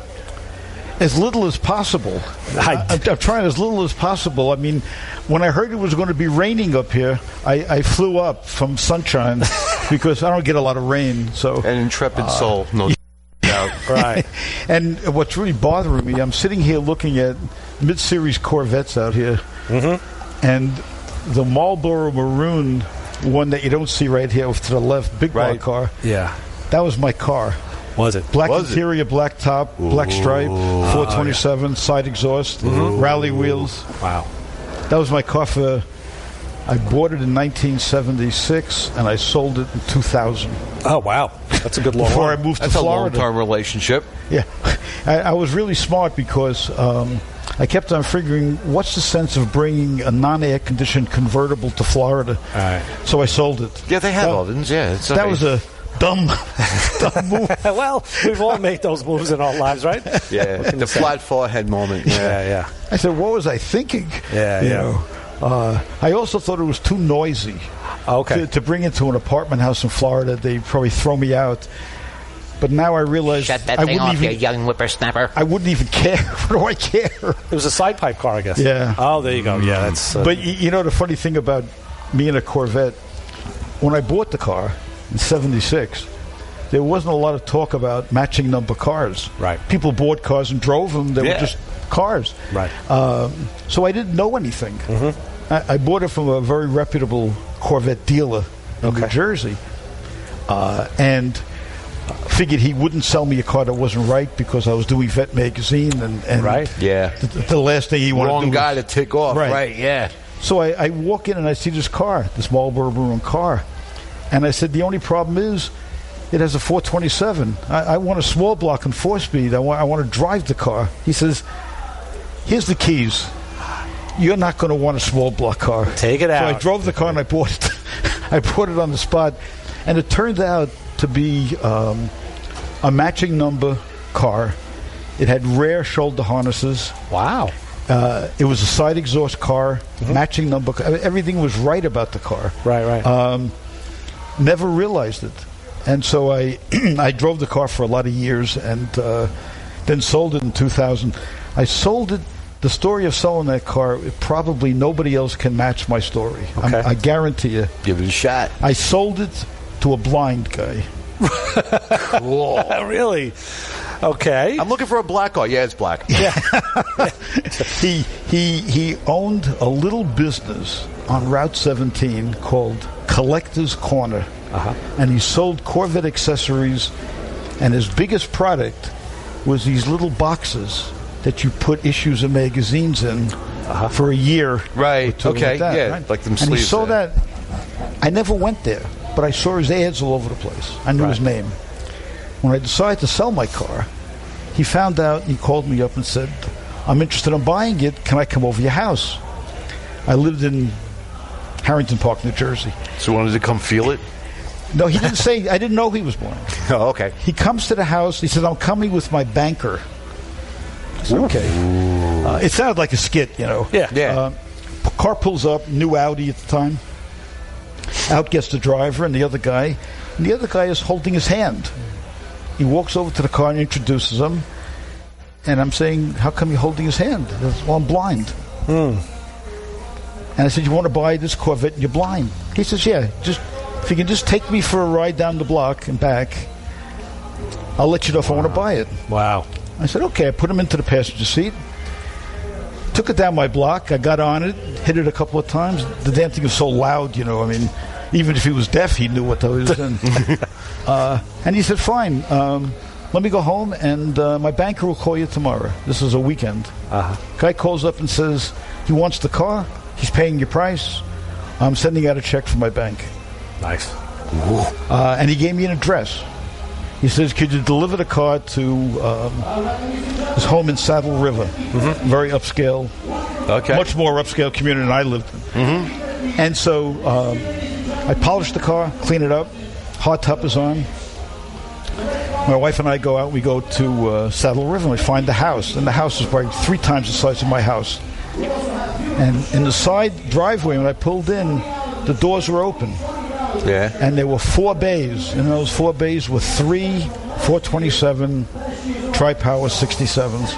As little as possible. I'm trying as little as possible. I mean, when I heard it was going to be raining up here, I flew up from sunshine because I don't get a lot of rain. So an intrepid soul, no doubt. Right. And what's really bothering me, I'm sitting here looking at mid-series Corvettes out here. Mm-hmm. And the Marlboro Maroon one that you don't see right here to the left, big block car. Yeah. That was my car. Was it? Black interior, black top, black stripe, 427, side exhaust, rally wheels. Wow. That was my car I bought it in 1976 and I sold it in 2000. Oh, wow. That's a good long Before I moved to Florida. That's a long-term relationship. Yeah. I was really smart because I kept on figuring, what's the sense of bringing a non-air-conditioned convertible to Florida? So I sold it. Yeah, they have ovens. Yeah, that was a dumb move. Well, we've all made those moves in our lives, right? Yeah, the flat forehead moment. Yeah. I said, what was I thinking? Yeah. I also thought it was too noisy. Okay. To bring it to an apartment house in Florida, they'd probably throw me out. But now I realize shut that thing off, you young whippersnapper. I wouldn't even care. What do I care? It was a side pipe car, I guess. Yeah. Oh, there you go. Yeah, that's. But you know the funny thing about me and a Corvette, when I bought the car in '76, there wasn't a lot of talk about matching number cars. Right. People bought cars and drove them. They were just cars. Right. So I didn't know anything. Mm-hmm. I bought it from a very reputable Corvette dealer in New Jersey, and figured he wouldn't sell me a car that wasn't right because I was doing Vet Magazine. And right. Yeah. The last thing he wanted to do. Wrong guy to tick off. Right, yeah. So I walk in and I see this car, this Marlboro Maroon car. And I said, the only problem is it has a 427. I want a small block and 4-speed. I want to drive the car. He says, here's the keys. You're not going to want a small block car. Take it out. So I drove the car and I bought it. I bought it on the spot. And it turned out to be a matching number car. It had rear shoulder harnesses. Wow. It was a side exhaust car, matching number. Everything was right about the car. Right. Never realized it. And so I drove the car for a lot of years and then sold it in 2000. I sold it. The story of selling that car, probably nobody else can match my story. Okay. I guarantee you. Give it a shot. I sold it to a blind guy. Cool. Really? Okay. I'm looking for a black car. Yeah, it's black. Yeah. He owned a little business on Route 17 called Collector's Corner. And he sold Corvette accessories, and his biggest product was these little boxes that you put issues of magazines in for a year. Right. Okay. Like that, yeah. right? Like them and sleeves. He saw that. I never went there, but I saw his ads all over the place. I knew his name. When I decided to sell my car, he found out. He called me up and said, "I'm interested in buying it. Can I come over to your house?" I lived in Harrington Park, New Jersey. So wanted to come feel it? No, he didn't say. I didn't know he was blind. Oh, okay. He comes to the house. He said, "I'm coming with my banker." I said, okay. It sounded like a skit, you know. Yeah. Car pulls up, new Audi at the time. Out gets the driver and the other guy. And the other guy is holding his hand. He walks over to the car and introduces him. And I'm saying, how come you're holding his hand? He says, well, I'm blind. And I said, you want to buy this Corvette and you're blind? He says, yeah, if you can just take me for a ride down the block and back, I'll let you know if I want to buy it. Wow. I said, okay. I put him into the passenger seat. Took it down my block. I got on it, hit it a couple of times. The damn thing was so loud, you know. I mean, even if he was deaf, he knew what I was doing. And he said, fine. Let me go home, and my banker will call you tomorrow. This is a weekend. Guy calls up and says, he wants the car. He's paying your price. I'm sending out a check from my bank. Nice. And he gave me an address. He says, could you deliver the car to his home in Saddle River? Very upscale. Okay. Much more upscale community than I lived in. And so I polished the car, clean it up. Hard top is on. My wife and I go out. We go to Saddle River and we find the house. And the house is probably 3 times the size of my house. And in the side driveway, when I pulled in, the doors were open. Yeah. And there were 4 bays. In those 4 bays were 3 427 Tri-Power 67s.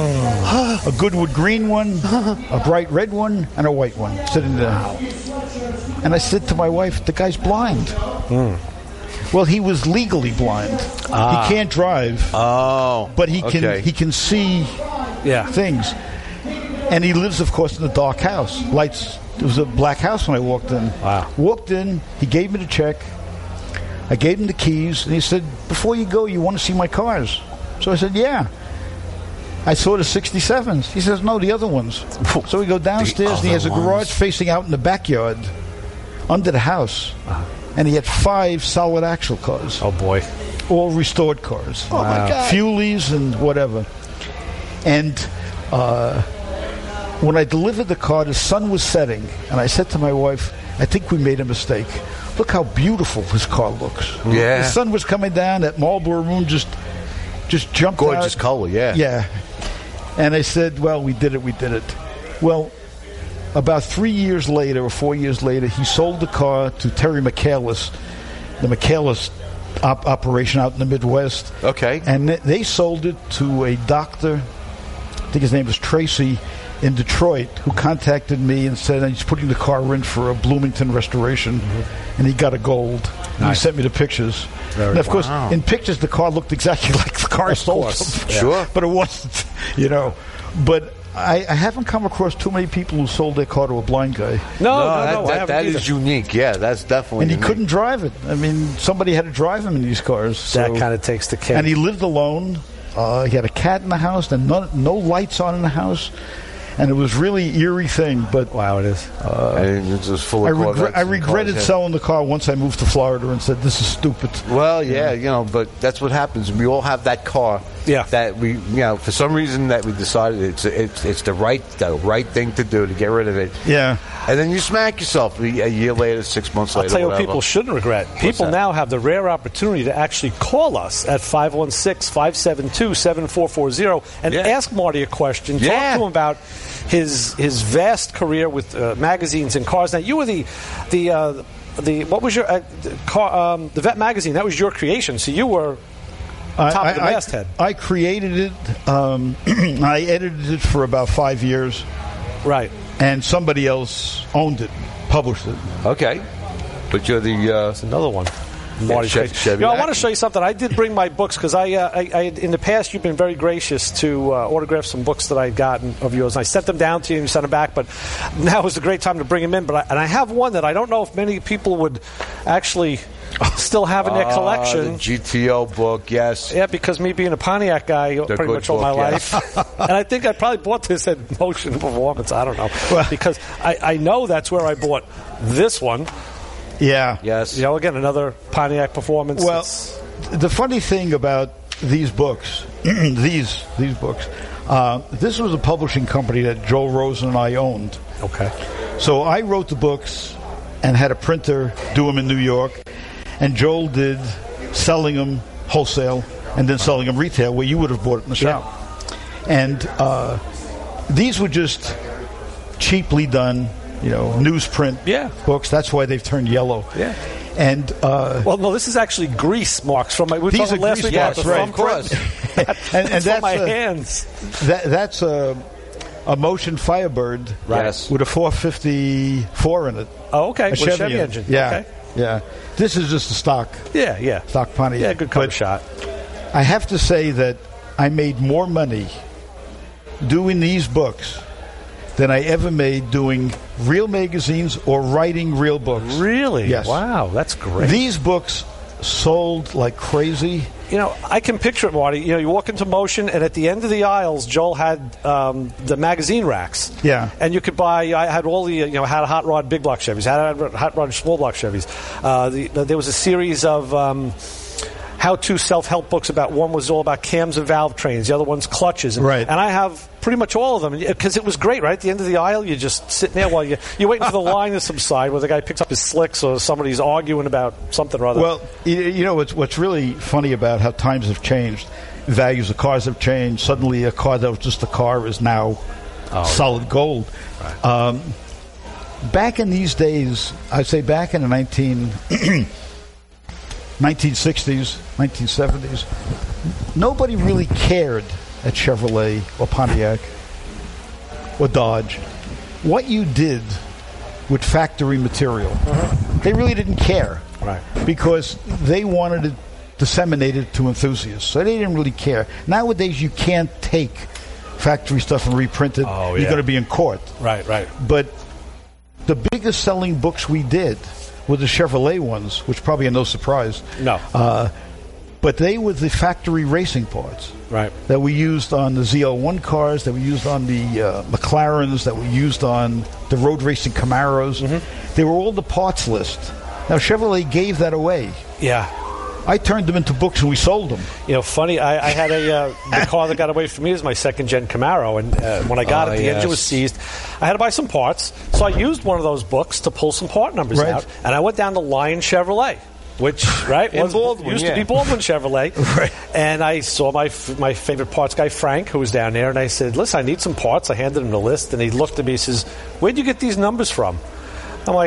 A Goodwood green one, a bright red one, and a white one sitting there. And I said to my wife, the guy's blind. Well, he was legally blind. He can't drive. But he can see things. And he lives, of course, in a dark house. Lights. It was a black house when I walked in. Wow. Walked in, he gave me the check. I gave him the keys, and he said, before you go, you want to see my cars? So I said, yeah. I saw the 67s. He says, no, the other ones. So we go downstairs, and he has a garage facing out in the backyard, under the house. And he had 5 solid axle cars. Oh, boy. All restored cars. Oh, my God. Fuelies and whatever. And when I delivered the car, the sun was setting, and I said to my wife, I think we made a mistake. Look how beautiful his car looks. Yeah. The sun was coming down, that Marlboro Maroon just jumped Gorgeous out. color, yeah. Yeah. And I said, well, we did it. Well, about 3 years later or 4 years later, he sold the car to Terry McCallis, the McCallis operation out in the Midwest. Okay. And they sold it to a doctor, I think his name was Tracy, in Detroit, who contacted me and said he's putting the car in for a Bloomington restoration, and he got a gold. And he sent me the pictures. And of course, in pictures, the car looked exactly like the car I sold him. Sure. But it wasn't, you know. But I haven't come across too many people who sold their car to a blind guy. No, that is unique. Yeah, that's definitely. And he unique. couldn't drive it. I mean, somebody had to drive him in these cars. That kind of takes the cake. And he lived alone. He had a cat in the house, and no lights on in the house. And it was really eerie thing, but wow, it is. It's just full of I regretted selling the car once I moved to Florida and said, "This is stupid." Well, yeah, but that's what happens. We all have that car. Yeah. That we, for some reason that we decided it's the right thing to do to get rid of it. Yeah. And then you smack yourself a year later, 6 months later. I'll tell you whatever. what people shouldn't regret. People now have the rare opportunity to actually call us at 516-572-7440 and ask Marty a question. Talk to him about his vast career with magazines and cars. Now, you were the what was your the Vet magazine? That was your creation. So you were top of the masthead. I created it. I edited it for about 5 years. Right. And somebody else owned it, published it. Okay. But you're the... That's another one. Marty Chevy. I want to show you something. I did bring my books because I in the past you've been very gracious to autograph some books that I had gotten of yours. And I sent them down to you and you sent them back, but now is a great time to bring them in. But I have one that I don't know if many people would actually still have in their collection. The GTO book, yes. Yeah, because me being a Pontiac guy pretty much all my life. And I think I probably bought this at Motion Performance. I don't know. Well, because I know that's where I bought this one. Yeah. Yes. Again, another Pontiac Performance. Well, the funny thing about these books, these books, this was a publishing company that Joel Rosen and I owned. Okay. So I wrote the books and had a printer do them in New York, and Joel did selling them wholesale and then selling them retail where you would have bought it in the shop. And these were just cheaply done, newsprint books. That's why they've turned yellow. Yeah. And well, no, this is actually grease marks from my. We these are last grease week marks, right? Of course. and that's from my hands. That's a Motion Firebird, with a 454 in it. Oh, okay. A Chevy engine. Yeah. Okay. Yeah. This is just a stock. Yeah. Stock Pontiac. Yeah, good cover shot. I have to say that I made more money doing these books than I ever made doing real magazines or writing real books. Really? Yes. Wow, that's great. These books sold like crazy. I can picture it, Marty. You walk into Motion, and at the end of the aisles, Joel had the magazine racks. Yeah. And you could buy, I had all the, had Hot Rod Big Block Chevys, had Hot Rod Small Block Chevys. There was a series of how-to self-help books about, one was all about cams and valve trains, the other one's clutches. Right. And I have pretty much all of them, because it was great, right? At the end of the aisle, you're just sitting there while you're waiting for the line to subside, where the guy picks up his slicks or somebody's arguing about something or other. Well, what's really funny about how times have changed, values of cars have changed. Suddenly a car that was just a car is now solid gold. Right. Back in these days, I'd say back in the 1960s, 1970s, nobody really cared at Chevrolet or Pontiac or Dodge what you did with factory material. They really didn't care. Right. Because they wanted it disseminated to enthusiasts. So they didn't really care. Nowadays, you can't take factory stuff and reprint it. You're going to be in court. Right. But the biggest selling books we did were the Chevrolet ones, which probably are no surprise. No. But they were the factory racing parts. Right. That we used on the ZL1 cars, that we used on the McLarens, that we used on the road racing Camaros. Mm-hmm. They were all the parts list. Now, Chevrolet gave that away. Yeah. I turned them into books and we sold them. Funny, I had the car that got away from me is my second-gen Camaro, and when I got it, the engine was seized. I had to buy some parts, so I used one of those books to pull some part numbers out, and I went down to Lion Chevrolet, which, used to be Baldwin Chevrolet. Right. And I saw my favorite parts guy, Frank, who was down there, and I said, listen, I need some parts. I handed him the list, and he looked at me and says, where'd you get these numbers from? I'm like,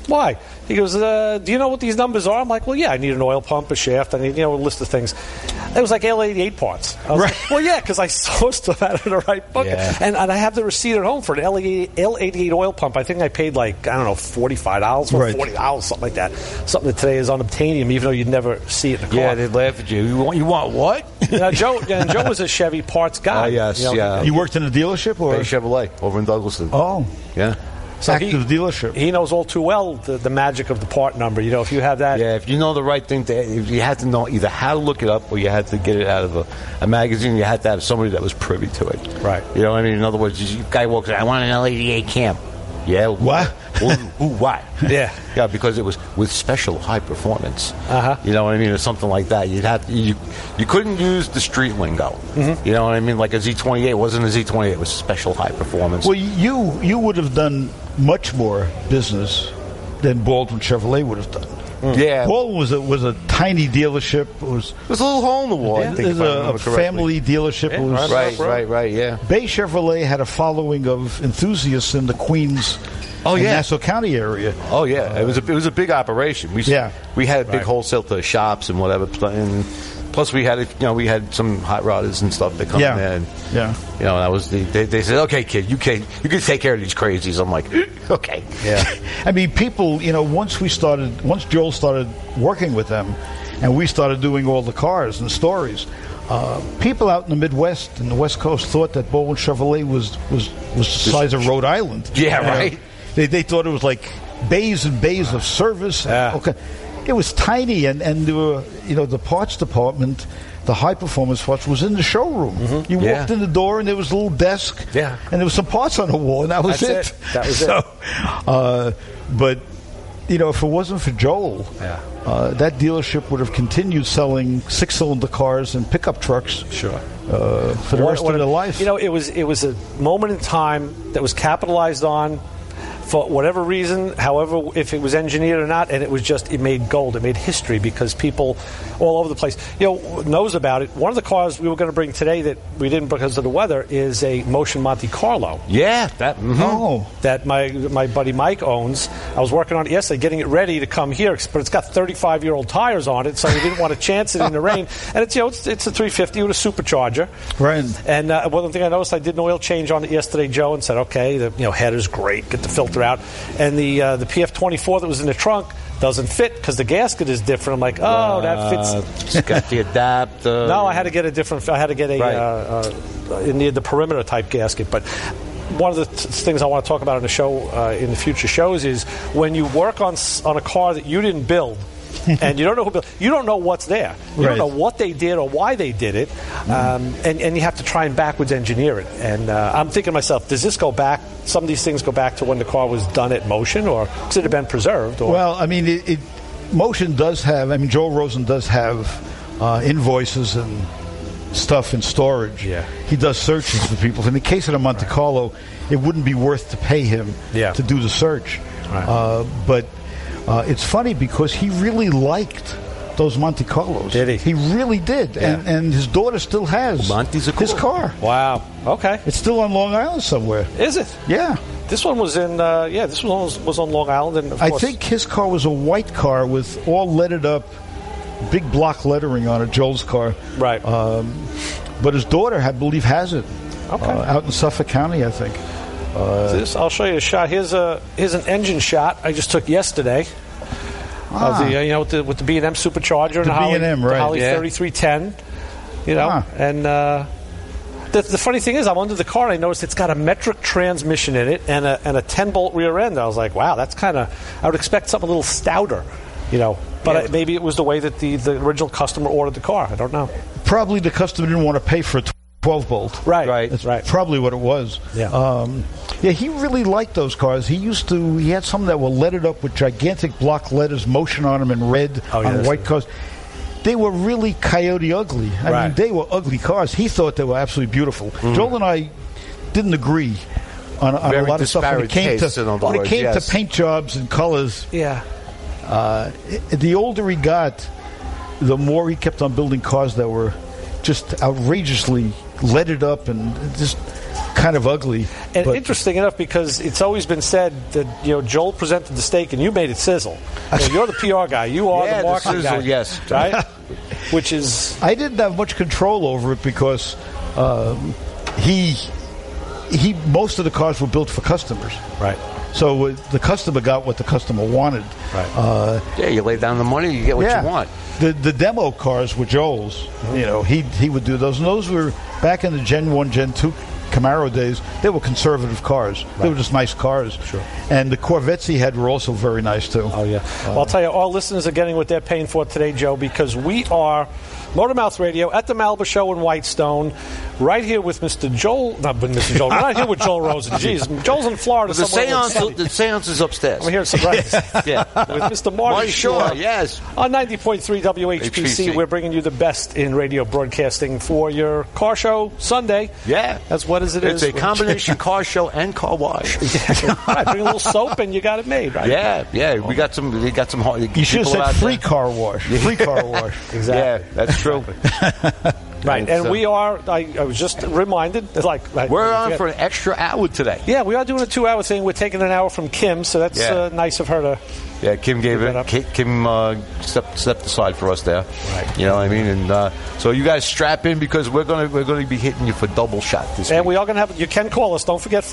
Why? He goes, do you know what these numbers are? I'm like, well, yeah, I need an oil pump, a shaft, I need, a list of things. It was like L88 parts. I was like, well, yeah, because I saw stuff out of the right book. Yeah. And I have the receipt at home for an L88 oil pump. I think I paid $45 or $40, something like that. Something that today is unobtainium, even though you'd never see it in a car. Yeah, they'd laugh at you. You want what? Joe was a Chevy parts guy. Yes, You worked in a dealership? Or? Bay Chevrolet over in Douglaston. Oh. Yeah. So active dealership. He knows all too well the magic of the part number. If you have that. Yeah, if you know the right thing, if you had to know either how to look it up or you had to get it out of a magazine, you had to have somebody that was privy to it. Right. You know what I mean? In other words, you guy walks in, I want an L88 cam. Yeah. What? Why? Yeah. Yeah, because it was with special high performance. Uh-huh. You know what I mean? Or something like that. You couldn't use the street lingo. Mm-hmm. You know what I mean? Like a Z28 it wasn't a Z28. It was special high performance. Well, you would have done much more business than Baldwin Chevrolet would have done. Mm. Yeah. Baldwin was a tiny dealership. It was a little hole in the wall. It was a family dealership. Yeah, it was right, yeah. Bay Chevrolet had a following of enthusiasts in the Queens and Nassau County area. Oh, yeah. It was a big operation. We had big wholesale to shops and whatever. And plus, we had some hot rodders and stuff that come in. Yeah. That was they said, okay, kid, you can take care of these crazies. I'm like, okay. Yeah. I mean, people, once Joel started working with them, and we started doing all the cars and stories, people out in the Midwest and the West Coast thought that Baldwin Chevrolet was the size of Rhode Island. Yeah, right. They thought it was like bays and bays of service. Yeah. Okay. It was tiny, and there were, the parts department, the high performance parts, was in the showroom. Mm-hmm. You walked in the door, and there was a little desk, and there was some parts on the wall, and that was it. That was it. But if it wasn't for Joel, that dealership would have continued selling 6-cylinder cars and pickup trucks. Sure. For the rest of their life. It was a moment in time that was capitalized on. For whatever reason, however, if it was engineered or not, and it made gold. It made history because people all over the place, knows about it. One of the cars we were going to bring today that we didn't because of the weather is a Motion Monte Carlo. Yeah, that. Mm-hmm. Oh, that my buddy Mike owns. I was working on it yesterday, getting it ready to come here, but it's got 35-year-old tires on it, so we didn't want to chance it in the rain. And it's it's a 350 with a supercharger. Right. And one thing I noticed, I did an oil change on it yesterday, Joe, and said, okay, the header's great, get the filter out, and the PF24 that was in the trunk doesn't fit because the gasket is different. I'm like, that fits. It's got the adapter. No, I had to get a different. I had to get it needed the perimeter type gasket. But one of the things I want to talk about in the show in the future shows is when you work on a car that you didn't build. And you don't know who built. You don't know what's there. You don't know what they did or why they did it, and you have to try and backwards engineer it. And I'm thinking to myself, does this go back? Some of these things go back to when the car was done at Motion, or could it have been preserved? Or? Well, I mean, Motion does have. I mean, Joel Rosen does have invoices and stuff in storage. Yeah, he does searches for people. In the case of the Monte Carlo, it wouldn't be worth to pay him to do the search. Right. But. It's funny because he really liked those Monte Carlos. Did he? He really did. Yeah. And his daughter still has his car. Wow. Okay. It's still on Long Island somewhere. Is it? Yeah. This one was in, this one was on Long Island. And I think his car was a white car with all lettered up, big block lettering on it, Joel's car. Right. But his daughter, I believe, has it. Okay. Out in Suffolk County, I think. I'll show you a shot. Here's an engine shot I just took yesterday of the with the B&M supercharger and the Holly, B&M, right? The Holly 3310. And the funny thing is, I'm under the car and I noticed it's got a metric transmission in it and a 10-bolt rear end. I was like, wow, that's kind of. I would expect something a little stouter, But maybe it was the way that the original customer ordered the car. I don't know. Probably the customer didn't want to pay for 12-bolt. Right. That's right. Probably what it was. Yeah. He really liked those cars. He had some that were lettered up with gigantic block letters, Motion on them in red on white cars. They were really coyote ugly. I mean, they were ugly cars. He thought they were absolutely beautiful. Joel and I didn't agree on a lot of stuff when it came to paint jobs and colors. Yeah. The older he got, the more he kept on building cars that were just outrageously lettered up and just kind of ugly. And interesting enough, because it's always been said that Joel presented the steak and you made it sizzle. You're the PR guy. You are the marketing guy. Yes, right. Which is I didn't have much control over it because he most of the cars were built for customers. Right. So the customer got what the customer wanted. Right. You lay down the money, you get what you want. The demo cars were Joel's. He would do those, and those were back in the Gen 1, Gen 2 Camaro days. They were conservative cars. Right. They were just nice cars. Sure. And the Corvettes he had were also very nice too. Oh yeah. Well, I'll tell you, our listeners are getting what they're paying for today, Joe, because we are Motor Mouth Radio at the Malibu Show in Whitestone, right here with Mr. Joel. Not with Mr. Joel. We're not here with Joel Rosen. Jeez, Joel's in Florida. The seance is upstairs. I'm here, right? Yeah, with Mr. Marty Shore. Yes. On 90.3 WHPC, we're bringing you the best in radio broadcasting for your car show Sunday. Yeah, that's what it is. It's a combination car show and car wash. Right, bring a little soap and you got it made, right? Yeah. We got some. You should have said free car wash. Free car wash. Exactly. Yeah, that's true. Right, and we are, I was just reminded, we're on for an extra hour today. Yeah, we are doing a 2-hour thing. We're taking an hour from Kim, so that's nice of her to... Yeah, Kim gave it. Kim stepped aside for us there. Right. You know what I mean? And so you guys strap in because we're going to be hitting you for double shot this week. And we are going to have. You can call us. Don't forget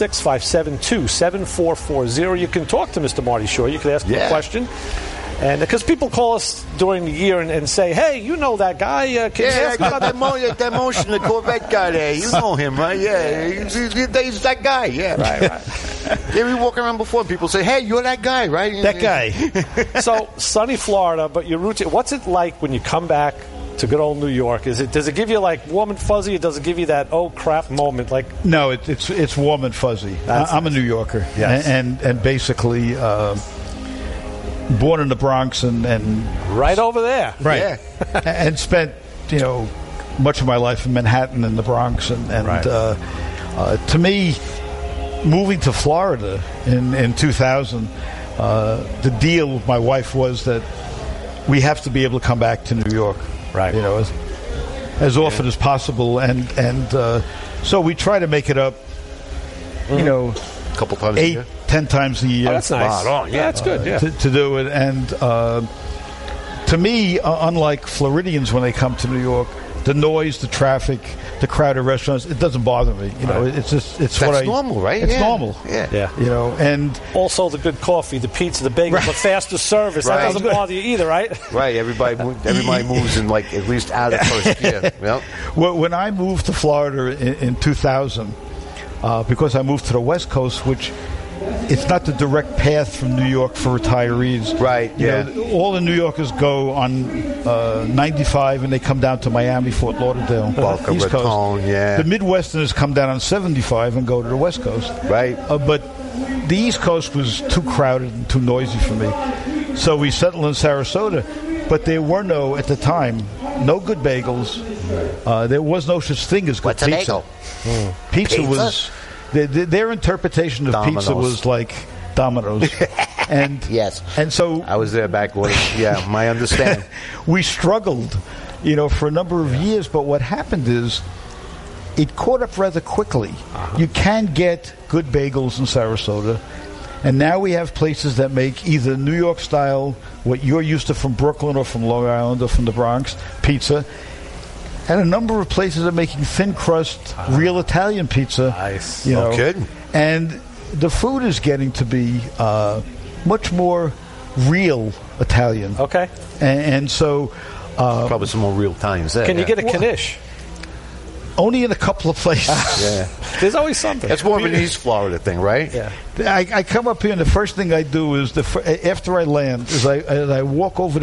516-572-7440. You can talk to Mr. Marty Shore. You can ask him a question. And because people call us during the year and say, "Hey, you know that guy? Can you ask about that motion, the Corvette guy there? You know him, right? Yeah, he's that guy. Yeah, right. Yeah, we walk around before and people say, "Hey, you're that guy, right?" That guy. So sunny Florida, but your route. What's it like when you come back to good old New York? Does it give you like warm and fuzzy, or does it give you that oh crap moment? Like no, it's warm and fuzzy. I'm a New Yorker, and basically. Born in the Bronx and right over there, right, and spent much of my life in Manhattan and the Bronx, and to me, moving to Florida in 2000, the deal with my wife was that we have to be able to come back to New York, right? As often as possible, and so we try to make it up, a couple times a year. 10 times a year. Oh, that's nice. That's good. Yeah, to do it, and to me, unlike Floridians when they come to New York, the noise, the traffic, the crowded restaurants, it doesn't bother me. It's normal, right? It's normal. Yeah. And also the good coffee, the pizza, the bagel, the faster service. That doesn't bother you either, right? Right. Everybody moves in like at least out of the first year. Yep. When I moved to Florida in 2000, because I moved to the West Coast, which it's not the direct path from New York for retirees. Right, all the New Yorkers go on 95 and they come down to Miami, Fort Lauderdale, Boca East Raton, Coast. The Midwesterners come down on 75 and go to the West Coast. Right. But the East Coast was too crowded and too noisy for me. So we settled in Sarasota. But there were at the time, no good bagels. There was no such thing as good pizza. Pizza was... Their interpretation of Domino's. Pizza was like Domino's. And yes. And so I was there back when my understanding. We struggled, for a number of years, but what happened is it caught up rather quickly. You can get good bagels in Sarasota, and now we have places that make either New York style, what you're used to from Brooklyn or from Long Island or from the Bronx, pizza. And a number of places are making thin crust, real Italian pizza. Nice. No kidding. And the food is getting to be much more real Italian. Okay. And so... probably some more real Italians there. Can you get a knish? Only in a couple of places. There's always something. That's more of an East Florida thing, right? Yeah. I come up here and the first thing I do is after I land is I walk over to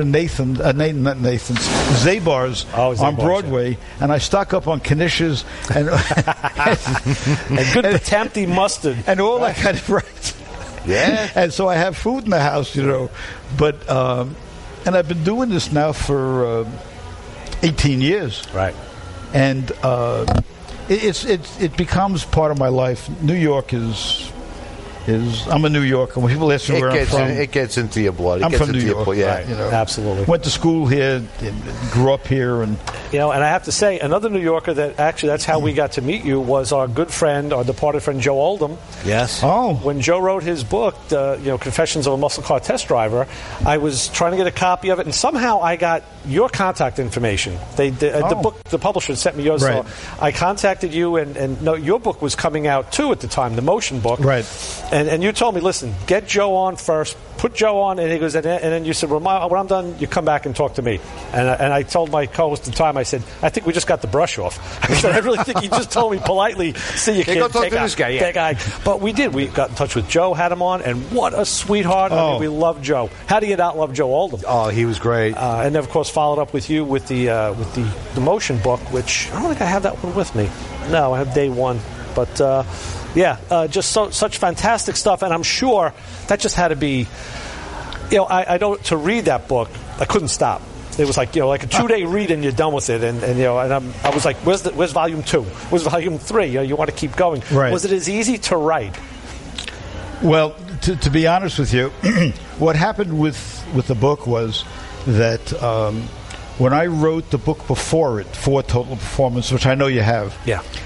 Zabar's on Broadway and I stock up on knishes and good Potemkin mustard and all that kind of Yeah. And so I have food in the house, but and I've been doing this now for 18 years. Right. And it becomes part of my life. New York is I'm a New Yorker. When people ask me where I'm from, it gets into your blood. I'm from New York. Yeah, right, absolutely. Went to school here, grew up here, and and I have to say, another New Yorker that actually that's how we got to meet you was our good friend, our departed friend Joe Oldham. Yes. Oh, when Joe wrote his book, Confessions of a Muscle Car Test Driver, I was trying to get a copy of it, and somehow I got your contact information. The publisher sent me yours. Right. So I contacted you, and your book was coming out too at the time, the Motion book. Right. And you told me, listen, get Joe on first, put Joe on, and he goes, and then you said, well, when I'm done, you come back and talk to me. And I told my co-host at the time, I said, I think we just got the brush off. I said, I really think he just told me politely, see you, kid. Go talk to this guy, that guy. But we did. We got in touch with Joe, had him on, and what a sweetheart. I mean, we love Joe. How do you not love Joe Oldham? Oh, he was great. And then, of course, followed up with you with the Motion book, which I don't think I have that one with me. No, I have day one. But, just such fantastic stuff. And I'm sure that just had to be, I don't, to read that book, I couldn't stop. It was like, like a 2-day read and you're done with it. And I was like, where's volume 2? Where's volume 3? You want to keep going. Right. Was it as easy to write? Well, to be honest with you, what happened with the book was that when I wrote the book before it, For Total Performance, which I know you have,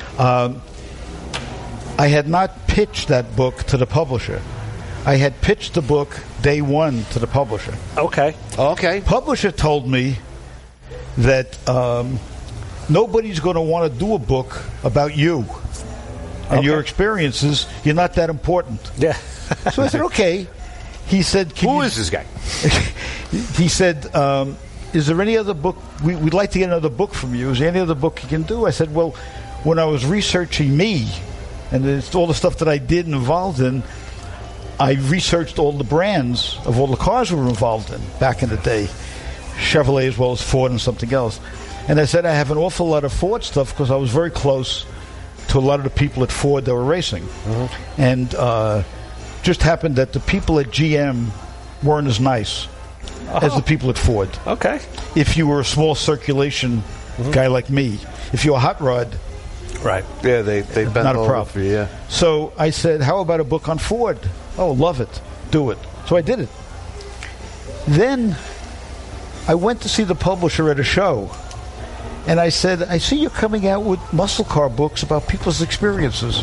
I had not pitched that book to the publisher. I had pitched the book day one to the publisher. Okay. Publisher told me that nobody's going to want to do a book about you and your experiences. You're not that important. Yeah. So I said, okay. He said, who is this guy? He said, is there any other book? We'd like to get another book from you. Is there any other book you can do? I said, well, when I was researching me and all the stuff that I did and involved in, I researched all the brands of all the cars we were involved in back in the day, Chevrolet as well as Ford and something else. And I said I have an awful lot of Ford stuff because I was very close to a lot of the people at Ford that were racing. Mm-hmm. And just happened that the people at GM weren't as nice as the people at Ford. Okay. If you were a small circulation guy like me, if you're a hot rod, right? Yeah, they bent not a problem for you. Yeah. So I said, "How about a book on Ford?" Oh, love it, do it. So I did it. Then I went to see the publisher at a show, and I said, "I see you're coming out with muscle car books about people's experiences.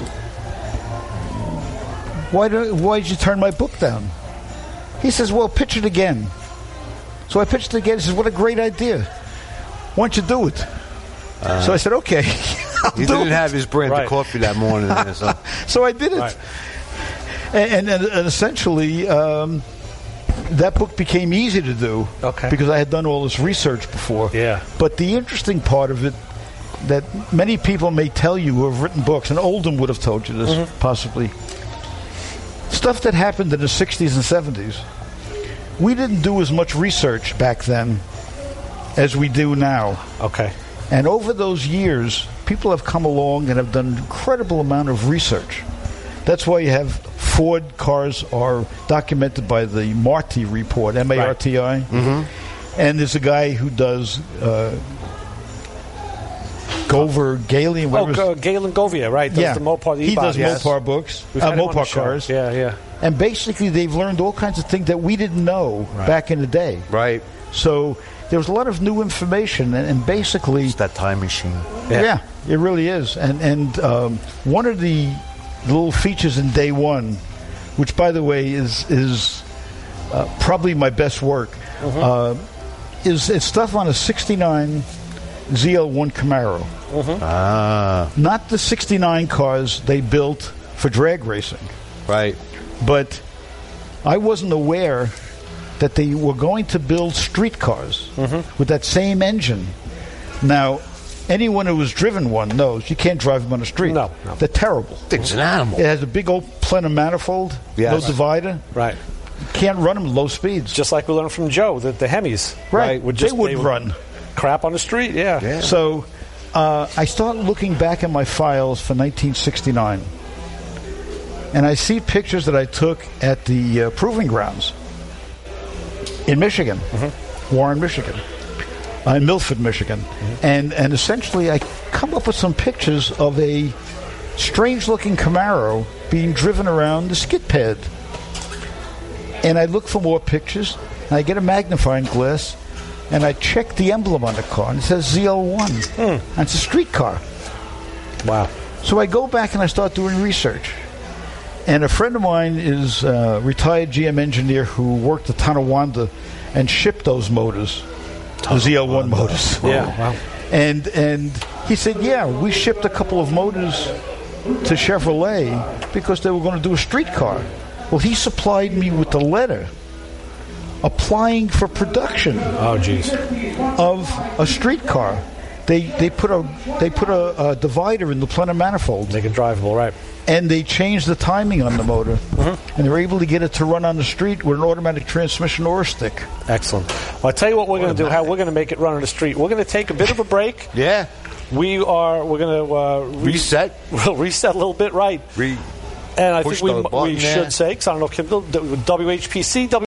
Why did you turn my book down?" He says, "Well, pitch it again." So I pitched it again. He says, "What a great idea. Why don't you do it?" So I said, "Okay." He didn't have his brand of coffee that morning. So I did it. Right. And essentially, that book became easy to do because I had done all this research before. Yeah. But the interesting part of it that many people may tell you who have written books, and Oldham would have told you this, possibly, stuff that happened in the 60s and 70s, we didn't do as much research back then as we do now. Okay. And over those years, people have come along and have done an incredible amount of research. That's why you have Ford cars are documented by the Marti report, M-A-R-T-I. Right. Mm-hmm. And there's a guy who does Galen Govia, right? Does the Mopar, he does Mopar books, Mopar cars. Yeah, yeah. And basically, they've learned all kinds of things that we didn't know back in the day. Right. So there was a lot of new information, and basically, it's that time machine. Yeah, it really is. And one of the little features in day one, which, by the way, is probably my best work, is it's stuff on a '69 ZL1 Camaro. Not the '69 cars they built for drag racing. Right. But I wasn't aware that they were going to build street cars with that same engine. Now, anyone who has driven one knows you can't drive them on the street. No. They're terrible. Thing's an animal. It has a big old plenum manifold, no divider. Right. You can't run them at low speeds. Just like we learned from Joe, the Hemis. Right. They would run. Crap on the street, yeah. So I started looking back at my files for 1969. And I see pictures that I took at the proving grounds in Michigan, Warren, Michigan, in Milford, Michigan. And essentially I come up with some pictures of a strange-looking Camaro being driven around the skid pad. And I look for more pictures, and I get a magnifying glass, and I check the emblem on the car, and it says ZL1. And it's a street car. Wow. So I go back and I start doing research. And a friend of mine is a retired GM engineer who worked at Tonawanda and shipped those motors, the ZL1 motors. Yeah, wow. And he said, yeah, we shipped a couple of motors to Chevrolet because they were going to do a street car. Well, he supplied me with the letter applying for production of a street car. They put a divider in the plenum manifold. Make it drivable, right? And they changed the timing on the motor, and they were able to get it to run on the street with an automatic transmission or a stick. Excellent. Well, I'll tell you what we're going to do. How we're going to make it run on the street. We're going to take a bit of a break. Yeah. We're going to reset. We'll reset a little bit, right? And I think we should say, because I don't know, Kim, WHPC,